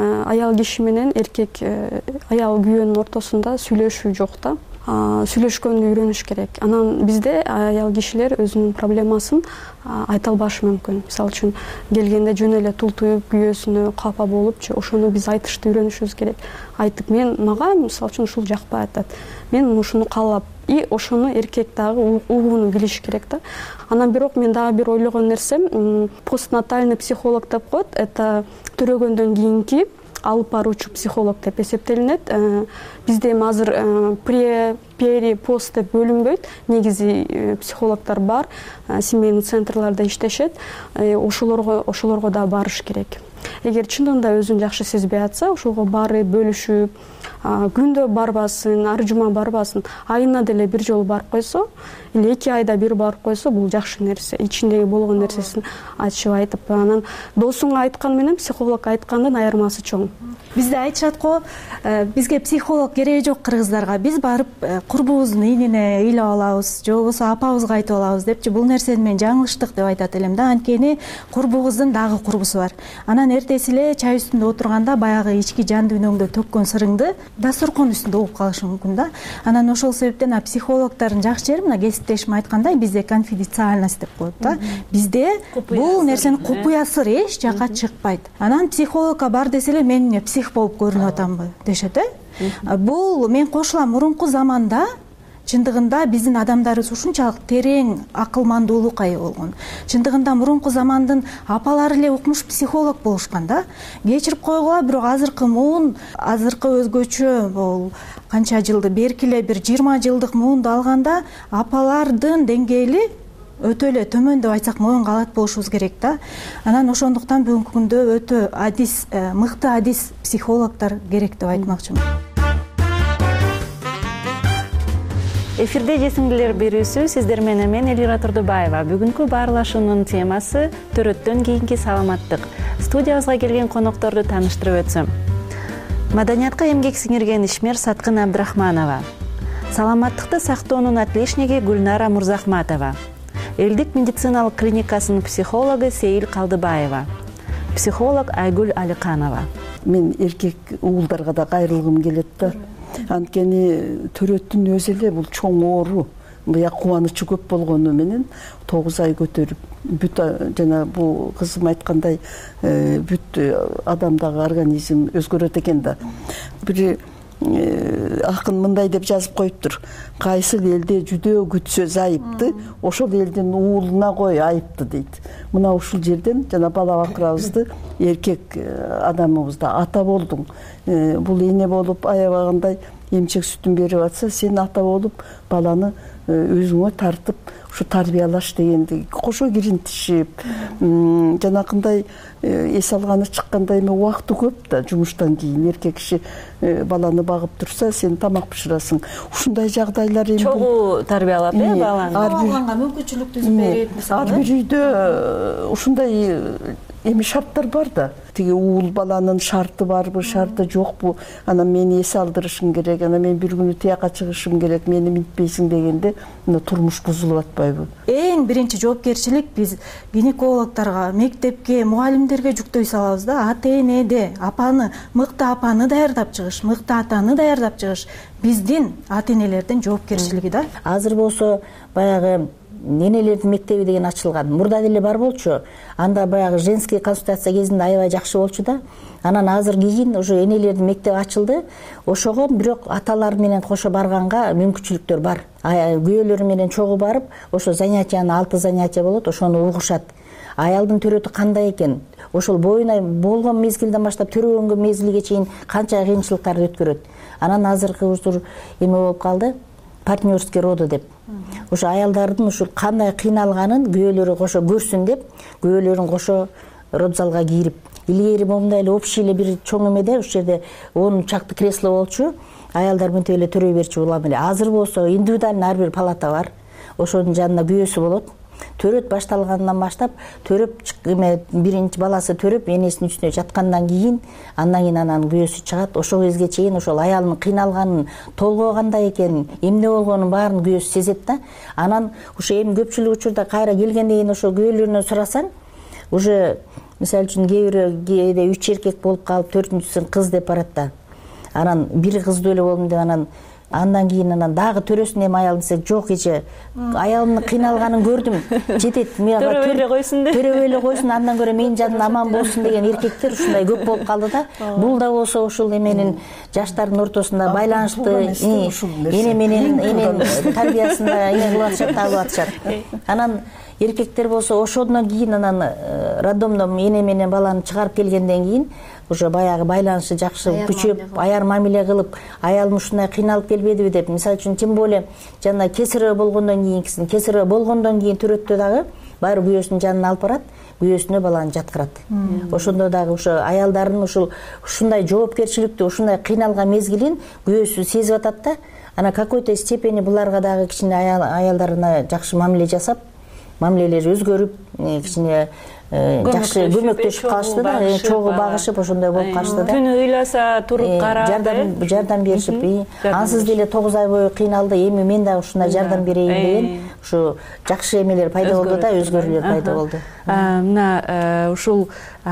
аял киши менен эркек аял күйөөнүн ортосунда сүйлөшүү жок да. Сүйлөшкөндү үйрөнүш керек. Анан бизде аял кишилер өзүнүн проблемасын айта албашы мүмкүн. Мисалы үчүн келгенде жөн эле тул туюп күйөөсүнө капа болупчу, ошону биз айтышты үйрөнүшүбүз керек. Айтып, мен мага мисалы үчүн ушул жакпай атат. Мен ушуну каалап, и ошону эркек дагы угууну билиш керек да. Анан бирок мен дагы бир ойлогон нерсем, постнатальный психолог деп коет. Это төрөгөндөн кийинки алып баруучу психолог деп эсептелинет. Бизде эми азыр пре, пери, пост деп бөлүнбөйт. Негизи психологдор бар, семейный центрларда иштешет. Ошолорго ошолорго да барыш керек. Эгер чындыгында өзүн жакшы сезбей атса, ошого баары бөлүшүп, күндө барбасын, ар жума барбасын, айына деле бир жолу барып койсо, или эки айда бир барып койсо, бул жакшы нерсе. Ичиндеги болгон нерсесин ачып айтып, анан досуңа айткан менен психолог айткандын айырмасы чоң. Бизде айтышат го, бизге психолог кереги жок кыргыздарга. Биз барып курбубуздун ийнине ыйлап алабыз, же болбосо апабызга айтып алабыз депчи. Бул нерсени мен жаңылыштык деп айтат элем да. Анткени курбубуздун дагы курбусу бар. Анан эртеси эле чай үстүндө отурганда баягы ички жан дүйнөңдө төккөн сырыңды дасторкон үстүндө угуп калышы мүмкүн да. Анан ошол себептен психологдордун жакшы жери мына кесиптешим айткандай, бизде конфиденциальность деп коет да. Бизде бул нерсенин купуя сыр эч жака чыкпайт. Анан психологко бар десе эле мен эмне псих болуп көрүнүп атамбы дешет э. Бул мен кошулам, мурунку заманда чындыгында биздин адамдарыбыз ушунчалык терең акылмандуулукка ээ болгон. Чындыгында мурунку замандын апалары эле укмуш психолог болушкан да. Кечирип койгула, бирок азыркы муун, азыркы өзгөчө бул канча жылды берки эле бир жыйырма жылдык муунду алганда апалардын деңгээли өтө эле төмөн деп айтсак моюнга алат болушубуз керек да. Анан ошондуктан бүгүнкү күндө өтө адис, мыкты адис психологдор керек деп айтмакчымын. Эфирде жесиңдилер берүүсү, сиздер менен мен Элира Турдубаева. Бүгүнкү баарлашуунун темасы төрөттөн кийинки саламаттык. Студиябызга келген конокторду тааныштырып өтсөм. Маданиятка эмгек сиңирген ишмер Саткын Абдрахманова. Саламаттыкты сактоонун отличниги Гүлнара Мурзахматова. Элдик медициналык клиникасынын психологу Сейил Калдыбаева. Психолог Айгүл Аликанова. Мен эркек уулдарга да кайрылгым келет да. Анткени төрөттүн өзү эле бул чоң оору. Буя кубанычы көп болгону менен тогуз ай көтөрүп, бүт жана бул кызым айткандай бүт адамдагы организм өзгөрөт экен да. Бир акын мындай деп жазып коюптур. Кайсыл элде жүдөө күтсө зайыпты, ошол элдин уулуна кой айыпты дейт. Мына ушул жерден жана бала бакырабызды эркек адамыбызда ата болдуң. Бул эне болуп аябагандай эмчек сүтүн берип атса, сен ата болуп баланы өзүңө тартып ушу тарбиялаш дегенди кошо киринтишип, жанакындай эс алганы чыккандай эме убакыты көп да. Жумуштан кийин эркек киши баланы багып турса, сен тамак бышырасың. Ушундай жагдайлар эми чогуу тарбиялап э баланы алганга мүмкүнчүлүк түзүп берет. Ар бир үйдө ушундай эми шарттар бар да. Тиги уул баланын шарты барбы, шарты жокпу? Анан мени эс алдырышың керек, анан мен бир күнү тияка чыгышым керек, мени минтпейсиң дегенде мына турмуш бузулуп атпайбы? Эң биринчи жоопкерчилик биз гинекологдорго, мектепке, мугалимдерге жүктөй салабыз да. Ата энеде апаны, мыкты апаны даярдап чыгыш, мыкты атаны даярдап чыгыш биздин ата энелердин жоопкерчилиги да. Азыр болсо баягы энелердин мектеби деген ачылган. Мурда деле бар болчу. Анда баягы женский консультация кезинде аябай жакшы болчу да. Анан азыр кийин уже энелердин мектеби ачылды. Ошого бирок аталар менен кошо барганга мүмкүнчүлүктөр бар. Күйөөлөр менен чогуу барып, ошо занятияны алты занятия болот, ошону угушат. Аялдын төрөтү кандай экен, ошол боюна болгон мезгилден баштап төрөгөнгө мезгилге чейин канча кыйынчылыктарды өткөрөт. Анан азыркы узур эме болуп калды, партнерский роды деп. Ошо аялдардын ушул кандай кыйналганын күйөөлөрү кошо көрсүн деп, күйөөлөрүн кошо родзалга кирип, илгери момундай эле общий эле бир чоң эмеде, ушул жерде он чакты кресло болчу, аялдар мынтип эле төрөй берчү улам эле. Азыр болсо индивидуальный ар бир палата бар. Ошонун жанында күйөөсү болот. Төрөт башталгандан баштап, төрөп эме биринчи баласы төрөп энесинин үстүнө жаткандан кийин, андан кийин анан күйөөсү чыгат. Ошол кезге чейин ошол аялдын кыйналганын, толгоо кандай экенин, эмне болгонун баарын күйөөсү сезет да. Анан ошо эми көпчүлүк учурда кайра келгенден кийин ошо күйөөлөрүнөн сурасаң, уже мисалы үчүн кээ бирөө кээде үч эркек болуп калып төртүнчүсүн кыз деп барат да. Анан бир кызды эле болдум деп анан андан кийин анан дагы төрөсүн эми аял десек жок эже аялымдын кыйналганын көрдүм жетет төрөбөй эле койсун деп төрөбөй эле койсун андан көрө менин жаным аман болсун деген эркектер ушундай көп болуп калды да. Бул да болсо ушул эменин жаштардын ортосунда байланышты эне менен эненин тарбиясында эме кылып атышат, табып атышат. Анан эркектер болсо ошондон кийин анан роддомдон эне менен баланы чыгарып келгенден кийин уже баягы байланышы жакшы күчөп, аяр мамиле кылып, аялым ушундай кыйналып келбедиби деп. Мисалы үчүн тем более жана кесире болгондон кийинкисин, кесире болгондон кийин төрөттө дагы баары күйөөсүнүн жанына алып барат, күйөөсүнө баланы жаткырат. Ошондо дагы ошо аялдардын ушул ушундай жоопкерчиликтүү, ушундай кыйналган мезгилин күйөөсү сезип атат да. Ана какой-то степени буларга дагы кичине аялдарына жакшы мамиле жасап, мамилелери өзгөрүп, кичине жакшы көмөктөшүп калышты да, чогуу багышып ошондой болуп калышты да. Күнү ыйласа туруп карап, жардам жардам беришип, ансыз деле тогуз ай бою кыйналды, эми мен дагы ушундай жардам берейин деген ушу жакшы эмелер пайда болду да, өзгөрүүлөр пайда болду. Мына ушул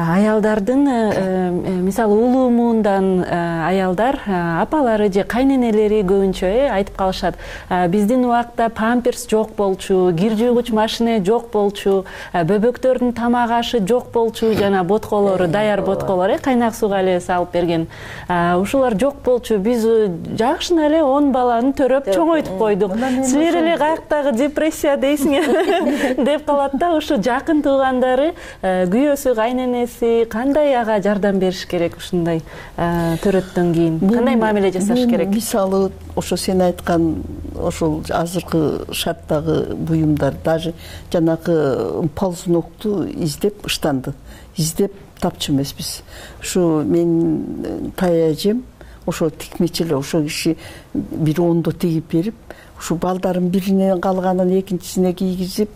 аялдардын мисалы улуу муундан аялдар апалары же кайненелери көбүнчө айтып калышат, биздин убакта памперс жок болчу, кир жуугуч машина жок болчу, бөбөктөрдүн тамак ашы жок болчу, жана ботколору, даяр ботколор кайнак сууга эле салып берген, ушулар жок болчу. Биз жакшына эле он баланы төрөп чоңойтуп койдук, силер эле каяктагы депрессия дейсиңер деп калат да. Ушу жакын туугандары, күйөөсү, кайненеси кандай ага жардам бериш керек ушундай төрөттөн кийин? Кандай мамиле жасаш керек? Мисалы ошо сен айткан ошол азыркы шарттагы буюмдар, даже жанагы ползунокту издеп ыштанды, издеп тапчу эмеспиз. Ушу мен тая эжем ошо тикмечи эле, ошо киши бир ондо тигип берип, ушу балдарын биринен калганын экинчисине кийгизип,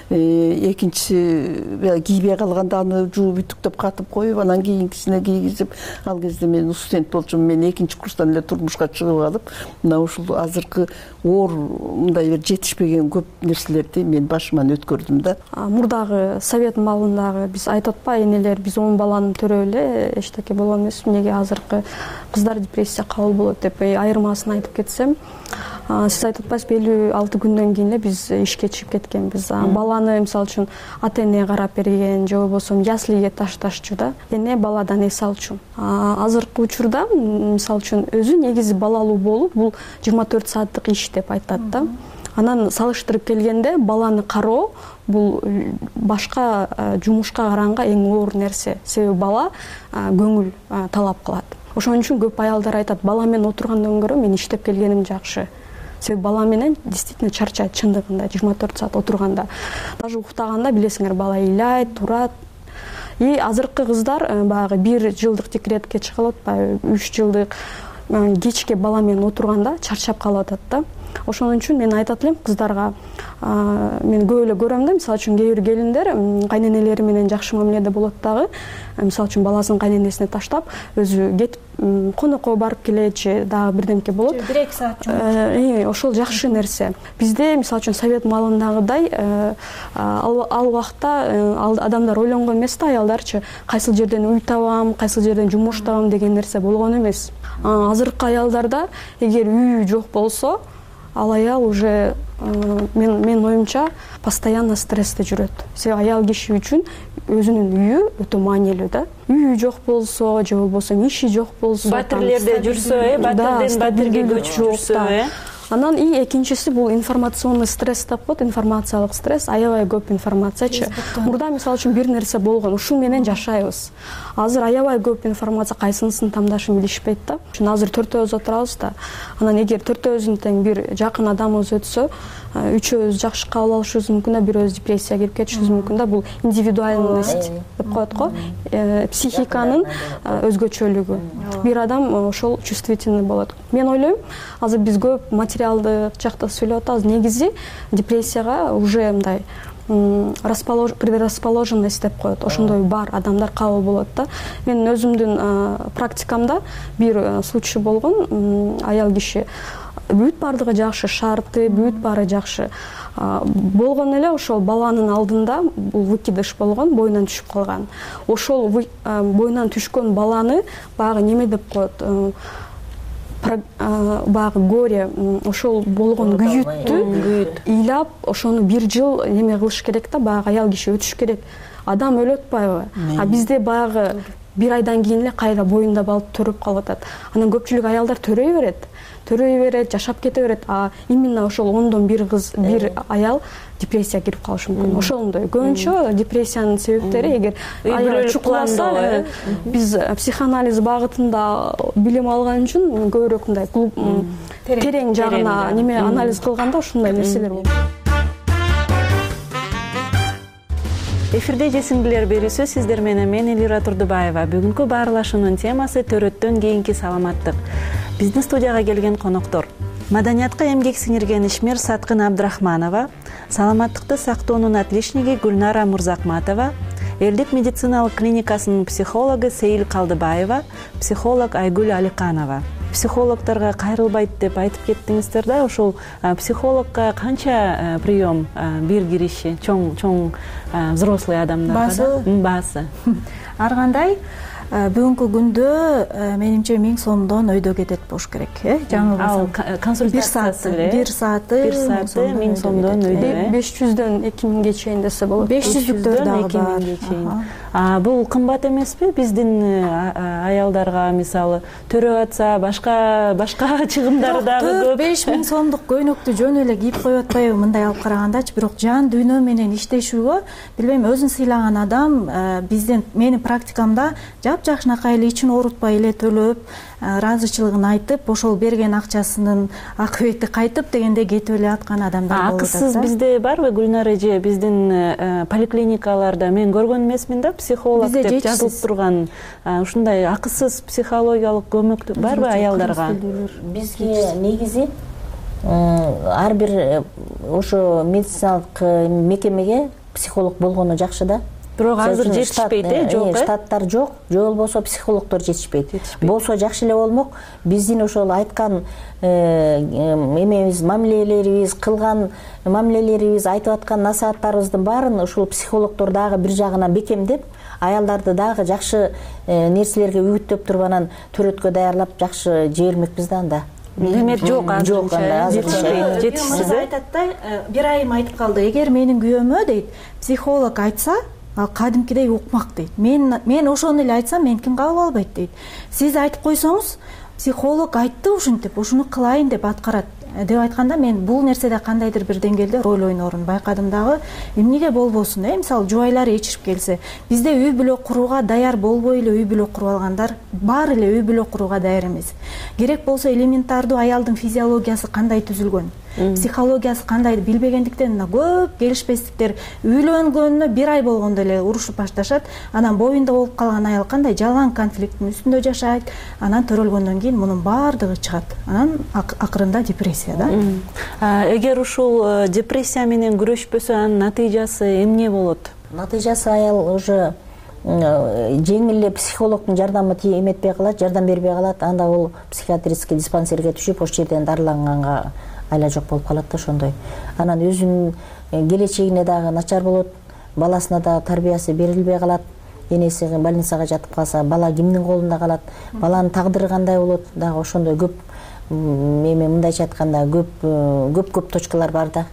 экинчиси кийбей калганда аны жууп үтүктөп катып коюп, анан кийинкисине кийгизип, ал кезде мен студент болчумун, мен экинчи курстан эле турмушка чыгып алып, мына ушул азыркы оор мындай бир жетишпеген көп нерселерди мен башыман өткөрдүм да. Мурдагы совет маалындагы биз айтып атпайбы, энелер биз он баланы төрөп эле эчтеке болгон эмес, эмнеге азыркы кыздар депрессия кабыл болот деп айырмасын айтып кетсем, сиз айтып атпайсызбы, элүү алты күндөн кийин эле биз ишке чыгып кеткенбиз. Баланы мисалы үчүн ата эне карап берген, же болбосо яслиге ташташчу да, эне баладан эс алчу. Азыркы учурда мисалы үчүн өзү негизи балалуу болуп, бул жыйырма төрт сааттык иш деп айтат да. Анан салыштырып келгенде баланы кароо бул башка жумушка караганда эң оор нерсе. Себеби бала көңүл талап кылат. Ошон үчүн көп аялдар айтат, бала менен отургандан көрө мен иштеп келгеним жакшы. Себеби бала менен действительно чарчайт, чындыгында жыйырма төрт саат отурганда. Даже уктаганда билесиңер, бала ыйлайт, турат. И азыркы кыздар баягы бир жылдык декретке чыгып атпайбы, үч жылдык кечке бала менен отурганда чарчап калып атат да. Ошон үчүн мен айтат элем кыздарга, мен көп эле көрөм да, мисалы үчүн кээ бир келиндер кайненелери менен жакшы мамиледе болот дагы, мисалы үчүн баласын кайненесине таштап, өзү кетип конокко барып келет же дагы бирдемке болот. бир эки саат жумуш. Ошол жакшы нерсе. Бизде мисалы үчүн совет маалындагыдай ал убакта адамдар ойлонгон эмес да, аялдарчы кайсыл жерден үй табам, кайсыл жерден жумуш табам деген нерсе болгон эмес. Азыркы аялдарда эгер үй жок болсо, ал аял уже мен мен оюмча постоянно стрессте жүрөт. Себеби аял киши үчүн өзүнүн үйү өтө маанилүү да. Үйү жок болсо, же болбосо иши жок болсо, батирлерде жүрсө, э, батирден батирге көчүп жүрсө, э. Анан и экинчиси бул информационный стресс деп коет, информациялык стресс, аябай көп информациячы. Мурда мисалы үчүн бир нерсе болгон, ушул менен жашайбыз. Азыр аябай көп информация, кайсынысын тандашын билишпейт да. Азыр төртөөбүз отурабыз да. Анан эгер төртөөбүздүн тең бир жакын адамыбыз өтсө, үчөөбүз жакшы кабыл алышыбыз мүмкүн да, бирөөбүз депрессияга кирип кетишибиз мүмкүн да. Бул индивидуальность деп коет го, психиканын өзгөчөлүгү. Бир адам ошол чувствительный болот. Мен ойлойм, азыр биз көп материалдык жакта сүйлөп атабыз. Негизи депрессияга уже мындай предрасположенность деп коет, ошондой бар адамдар кабыл болот да. Мен өзүмдүн практикамда бир случай болгон. Аял киши бүт бардыгы жакшы, шарты, бүт баары жакшы болгон эле, ошол баланын алдында бул выкидыш болгон, боюнан түшүп калган. Ошол боюнан түшкөн баланы баягы неме деп коет, баягы горе, ошол болгон күйүттү ыйлап, ошону бир жыл неме кылыш керек да, баягы аял киши өтүш керек. Адам өлүп атпайбы? А бизде баягы бир айдан кийин эле кайра боюнда балып төрөп калып атат. Анан көпчүлүк аялдар төрөй берет. Төрөй берет, жашап кете берет. А именно ошол ондон бир кыз, бир аял депрессия кирип калышы мүмкүн. Ошондой. Көбүнчө депрессиянын себептери, эгер аял чукуласа, биз психоанализ багытында билим алган үчүн көбүрөөк мындай терең жагына неме анализ кылганда ушундай нерселер болот. Эфирде же сиңдилер берүүсү, сиздер менен мен Элира Турдубаева. Бүгүнкү баарлашуунун темасы төрөттөн кийинки саламаттык. Биздин студияга келген коноктор: маданиятка эмгек сиңирген ишмер Саткын Абдрахманова, саламаттыкты сактоонун отличниги Гүлнара Мурзакматова, Элдик медициналык клиникасынын психологу Сейил Калдыбаева, психолог Айгүл Аликанова. Психологторго кайрылбайт деп айтып кеттиңиздер да, ошол психологко канча прием бир кириши чоң чоң взрослый адамдарга? Баасы? Баасы. Ар кандай бүгүнкү күндө менимче миң сомдон өйдө кетет болуш керек, э? Жаңылбасам. Ал консультациясы бир сааты бир сааты миң сомдон өйдө. беш жүздөн эки миңге чейин десе болот. беш жүздүктөр дагы бар. А бул кымбат эмеспи биздин аялдарга? Мисалы төрөп атса башка башка чыгымдары дагы көп. төрт беш миң сомдук көйнөктү жөн эле кийип коюп атпайбы мындай алып карагандачы? Бирок жан дүйнө менен иштешүүгө, билбейм, өзүн сыйлаган адам биздин менин практикамда жапжакшынакай эле ичин оорутпай эле төлөп, ыраазычылыгын айтып, ошол берген акчасынын акыбети кайтып дегенде кетип эле аткан адамдар болуп атат. Акысыз bizde барбы, Гүлнар эже? Биздин поликлиникаларда мен көргөн эмесмин да, психолог деп жазылып турган ушундай акысыз психологиялык көмөк барбы аялдарга? Бизге негизи ар бир ошо медициналык мекемеге психолог болгону жакшы да. Бирок азыр жетишпейт, э, жок, штаттар жок, же болбосо психологдор жетишпейт. Болсо жакшы эле болмок. Биздин ошол айткан эмебиз, мамилелерибиз, кылган мамилелерибиз, айтып аткан насааттарыбыздын баарын ошол психологдор дагы бир жагына бекемдеп, аялдарды дагы жакшы нерселерге үгүттөп туруп анан төрөткө даярлап жакшы жибермекпиз да анда. Демек жок, азыр жетишпейт. Жетишсиз, э? Айтат да, бир айым айтып калды. Эгер менин күйөөмө дейт, психолог айтса, ал кадимкидей укмак дейт. Мен мен ошону эле айтсам, меникин кабыл албайт дейт. Сиз айтып койсоңуз, психолог айтты ушинтип, ушуну кылайын деп аткарат деп айтканда, мен бул нерседе кандайдыр бир деңгээлде роль ойнорун байкадым дагы. Эмнеге болбосун, э? Мисалы, жубайлар ичирип келсе, бизде үй бүлө курууга даяр болбой эле үй бүлө куруп алгандар баары эле үй бүлө курууга даяр эмес. Керек болсо элементардуу аялдын физиологиясы кандай түзүлгөн, психологиясы кандай билбегендиктен мына көп келишпестиктер үйлөнгөнүнө бир ай болгондо эле урушуп башташат. Анан боюнда болуп калган аял кандай жалган конфликттин үстүндө жашайт. Анан төрөлгөндөн кийин мунун баардыгы чыгат. Анан акырында депрессия да. Эгер ушул депрессия менен күрөшпөсө, анын натыйжасы эмне болот? Натыйжасы аял уже жеңил эле психологдун жардамы эметпей калат, жардам бербей калат. Анда ол психиатрический диспансерге түшүп, ошол жерден дарыланганга айла жок болуп калат да ошондой. Анан өзүнүн келечегине дагы начар болот, баласына да тарбиясы берилбей калат. Энеси больницага жатып калса, бала кимдин колунда калат, баланын тагдыры кандай болот, дагы ошондой көп эме мындайча айтканда көп көп көп точкалар бар да.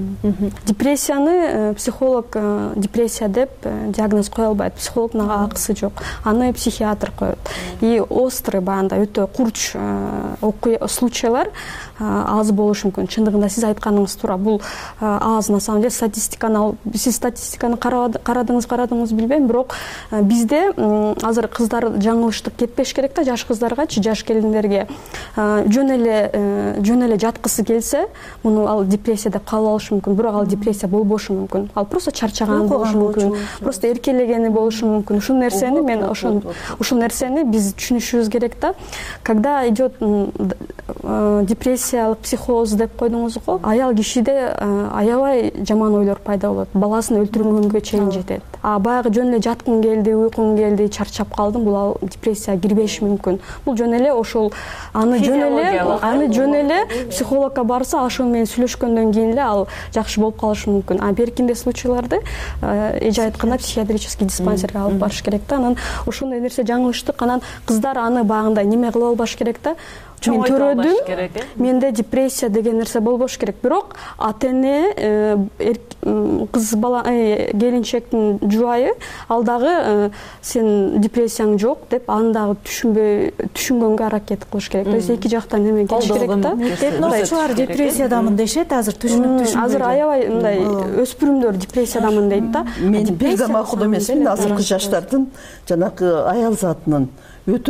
Депрессияны психолог депрессия деп диагноз кое албайт. Психологдун акысы жок. Аны психиатр коет. И острый баанда өтө курч случайлар аз болушу мүмкүн. Чындыгында сиз айтканыңыз туура. Бул аз, на самом деле, статистиканы сиз статистиканы карадыңыз, карадыңыз билбейм, бирок бизде азыр кыздар жаңылыштып кетпеш керек да, жаш кыздаргачы, жаш келиндерге жөн эле жөн эле жаткысы келсе, муну ал депрессия деп кабыл алып алышы мүмкүн, бирок ал депрессия болбошу мүмкүн. Ал просто чарчаган болушу мүмкүн, просто эркелегени болушу мүмкүн. Ушул нерсени мен ошол ушул нерсени биз түшүнүшүбүз керек да. Когда идет депрессиялык психоз деп койдуңуз го, аял кишиде аябай жаман ойлор пайда болот, баласын өлтүргөнгө чейин жетет. А баягы жөн эле жаткың келди, уйкуң келди, чарчап калдым, бул ал депрессия кирбеши мүмкүн. Бул жөн эле ошол аны жөн эле аны жөн эле психологко барса, ошол менен сүйлөшкөндөн кийин эле ал жакшы болуп калышы мүмкүн. А беркинде случайларды эже айткандай психиатрический диспансерге алып барыш керек да. Анан ошондой нерсе жаңылыштык. Анан кыздар аны багындай неме кыла албаш керек да. Мен төрөдүм, менде депрессия деген нерсе болбош керек. Бирок ата эне кыз бала келинчектин жубайы ал дагы сен депрессияң жок деп аны дагы түшүнбөй түшүнгөнгө аракет кылыш керек. То есть эки жактан неме кетиш керек да. Этносчулар депрессиядамын дешет, азыр түшүнүп түшүнбөй. Азыр аябай мындай өспүрүмдөр депрессиядамын дейт да. Мен бир да макул эмесмин азыркы жаштардын жанагы аял затынын өтө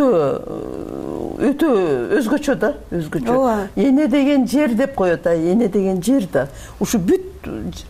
өтө өзгөчө да, өзгөчө. Эне деген жер деп коет, а эне деген жер да. Ушу бүт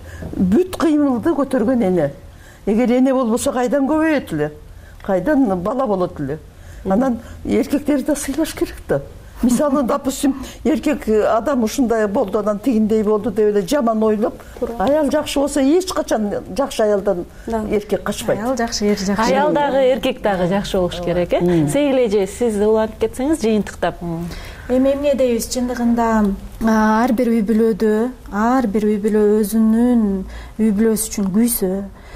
бүт кыймылды көтөргөн эне. Эгер эне болбосо кайдан көбөйөт эле? Кайдан бала болот эле? Анан эркектерди да сыйлаш керек да. Мисалы, допустим, эркек адам ушундай болду, анан тигиндей болду деп эле жаман ойлоп, аял жакшы болсо эч качан жакшы аялдан эркек качпайт. Аял жакшы, эр жакшы. Аял дагы, эркек дагы жакшы болуш керек, э? Сейгил эже, сиз уланып кетсеңиз жыйынтыктап. Эми эмне дейбиз, чындыгында ар бир үй бүлөдө, ар бир үй бүлө өзүнүн үй бүлөсү үчүн күйсө,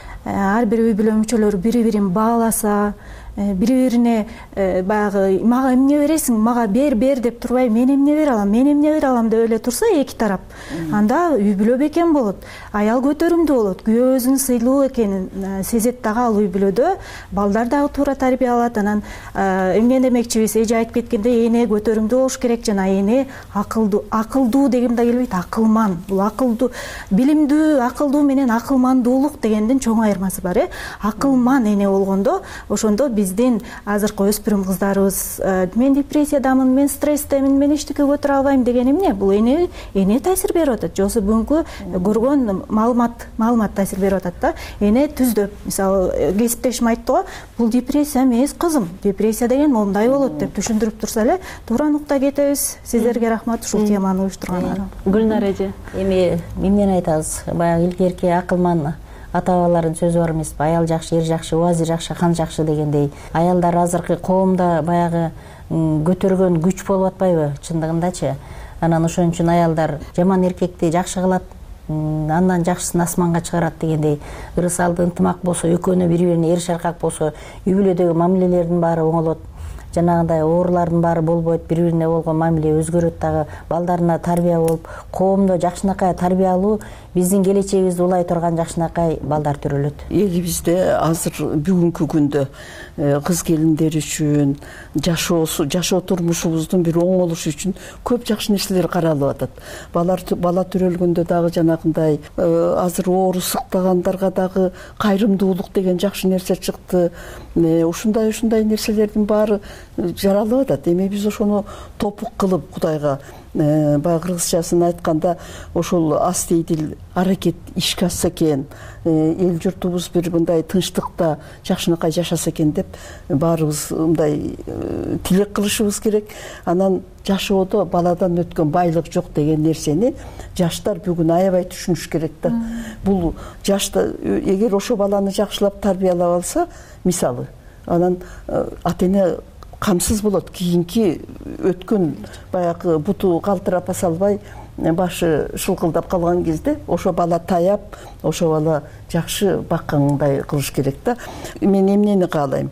ар бир үй бүлө мүчөлөрү бири-бирин бааласа, бири-бирине баягы мага эмне бересиң, мага бер бер деп турбай, мен эмне бере алам, мен эмне бере алам деп эле турса эки тарап, анда үй бүлө бекем болот, аял көтөрүмдүү болот, күйөө өзүнүн сыйлуу экенин сезет дагы ал үй бүлөдө, балдар дагы туура тарбия алат. Анан эмне демекчибиз, эже айтып кеткендей, эне көтөрүмдүү болуш керек жана эне акылдуу. Акылдуу дегем да келбейт, акылман. Бул акылдуу, билимдүү, акылдуу менен акылмандуулук дегендин чоң айырмасы бар, э? Акылман эне болгондо, ошондо биздин азыркы өспүрүм кыздарыбыз мен депрессиядамын, мен стресстемин, мен эчтеке көтөрө албайм деген эмне? Бул эне эне таасир берип атат. Жосу бүгүнкү көргөн маалымат маалымат таасир берип атат да. Эне түздөп, мисалы, кесиптешим айтты го, бул депрессия эмес кызым, депрессия деген мондай болот деп түшүндүрүп турса эле, туура нукта кетебиз. Сиздерге рахмат ушул теманы уюштургандарга. Гүлнар эже, эми эмнени айтабыз? Баягы илгерки акылман ата бабалардын сөзү бар эмеспи? Аял жакшы, эр жакшы, убазир жакшы, хан жакшы дегендей. Аялдар азыркы коомдо баягы көтөргөн күч болуп атпайбы чындыгындачы? Анан ошон үчүн аялдар жаман эркекти жакшы кылат, андан жакшысын асманга чыгарат дегендей. Ырысалды ынтымак болсо, экөөнө бири-бирине эр шаркак болсо, үй бүлөдөгү мамилелердин баары оңолот. Жанагындай оорулардын баары болбойт, бири-бирине болгон мамиле өзгөрөт дагы, балдарына тарбия болуп, коомдо жакшынакай тарбиялуу, биздин келечегибизди улай турган жакшынакай балдар төрөлөт. Элибизде азыр бүгүнкү күндө кыз келиндер үчүн, жашоосу, жашоо турмушубуздун бир оңолушу үчүн көп жакшы нерселер каралып атат. Балар бала төрөлгөндө дагы жанагындай азыр оору сыктагандарга дагы кайрымдуулук деген жакшы нерсе чыкты. Ушундай ушундай нерселердин баары жаралып атат. Эми биз ошону топук кылып Кудайга баягы кыргызчасын айтканда ошол астейдил аракет ишке ашса экен, эл журтубуз бир мындай тынчтыкта жакшынакай жашаса экен деп баарыбыз мындай тилек кылышыбыз керек. Анан жашоодо баладан өткөн байлык жок деген нерсени жаштар бүгүн аябай түшүнүш керек да. Бул жашта эгер ошо баланы жакшылап тарбиялап алса, мисалы, анан ата эне камсыз болот. Кийинки өткөн баягы буту калтырап салбай, башы шылкылдап калган кезде ошо бала таяп, ошо бала жакшы баккандай кылыш керек да. Мен эмнени каалайм?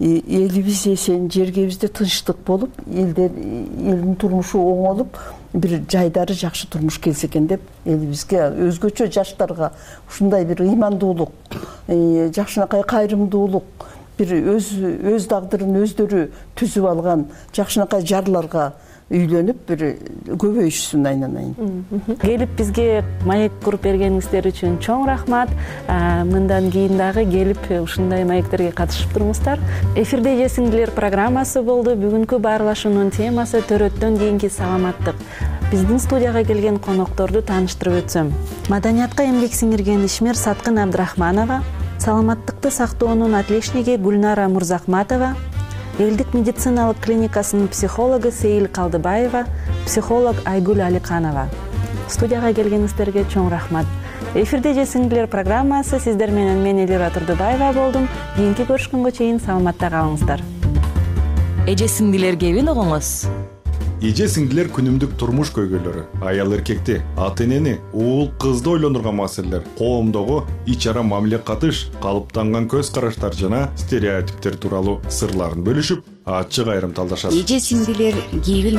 Элибиз эсен, жергебизде тынчтык болуп, элдер элдин турмушу оңолуп, бир жайдары жакшы турмуш келсе экен деп элибизге, өзгөчө жаштарга ушундай бир ыймандуулук, жакшынакай кайрымдуулук, бир өз өз тагдырын өздөрү түзүп алган жакшынакай жарларга үйлөнүп бир көбөйүшсүн айнанайын. Келип бизге маек куруп бергениңиздер үчүн чоң рахмат. Мындан кийин дагы келип ушундай маектерге катышып туруңуздар. Эфирде эже сиңдилер программасы болду. Бүгүнкү баарлашуунун темасы төрөттөн кийинки саламаттык. биздин студияга келген конокторду тааныштырып өтсөм. Маданиятка эмгек сиңирген ишмер Саткын Абдрахманова, саламаттыкты сактоонун отличниги Гүлнара Мурзахматова, элдик медициналык клиникасынын психологу Сейил Калдыбаева, психолог Айгүл Аликанова. Студияга келгениңиздерге чоң рахмат. Эфирде Эже сиңдилер программасы, сиздер менен мен Элира Турдубаева болдум. Кийинки көрүшкөнгө чейин саламатта калыңыздар. Эже сиңдилер кебин угуңуз. Эже сиңдилер күнүмдүк турмуш көйгөйлөрү, аял эркекти, ата энени, уул кызды ойлондурган маселелер, коомдогу ич ара мамиле катыш, калыптанган көз караштар жана стереотиптер тууралуу сырларын бөлүшүп, ачык айрым талдашат. Эже сиңдилер кебин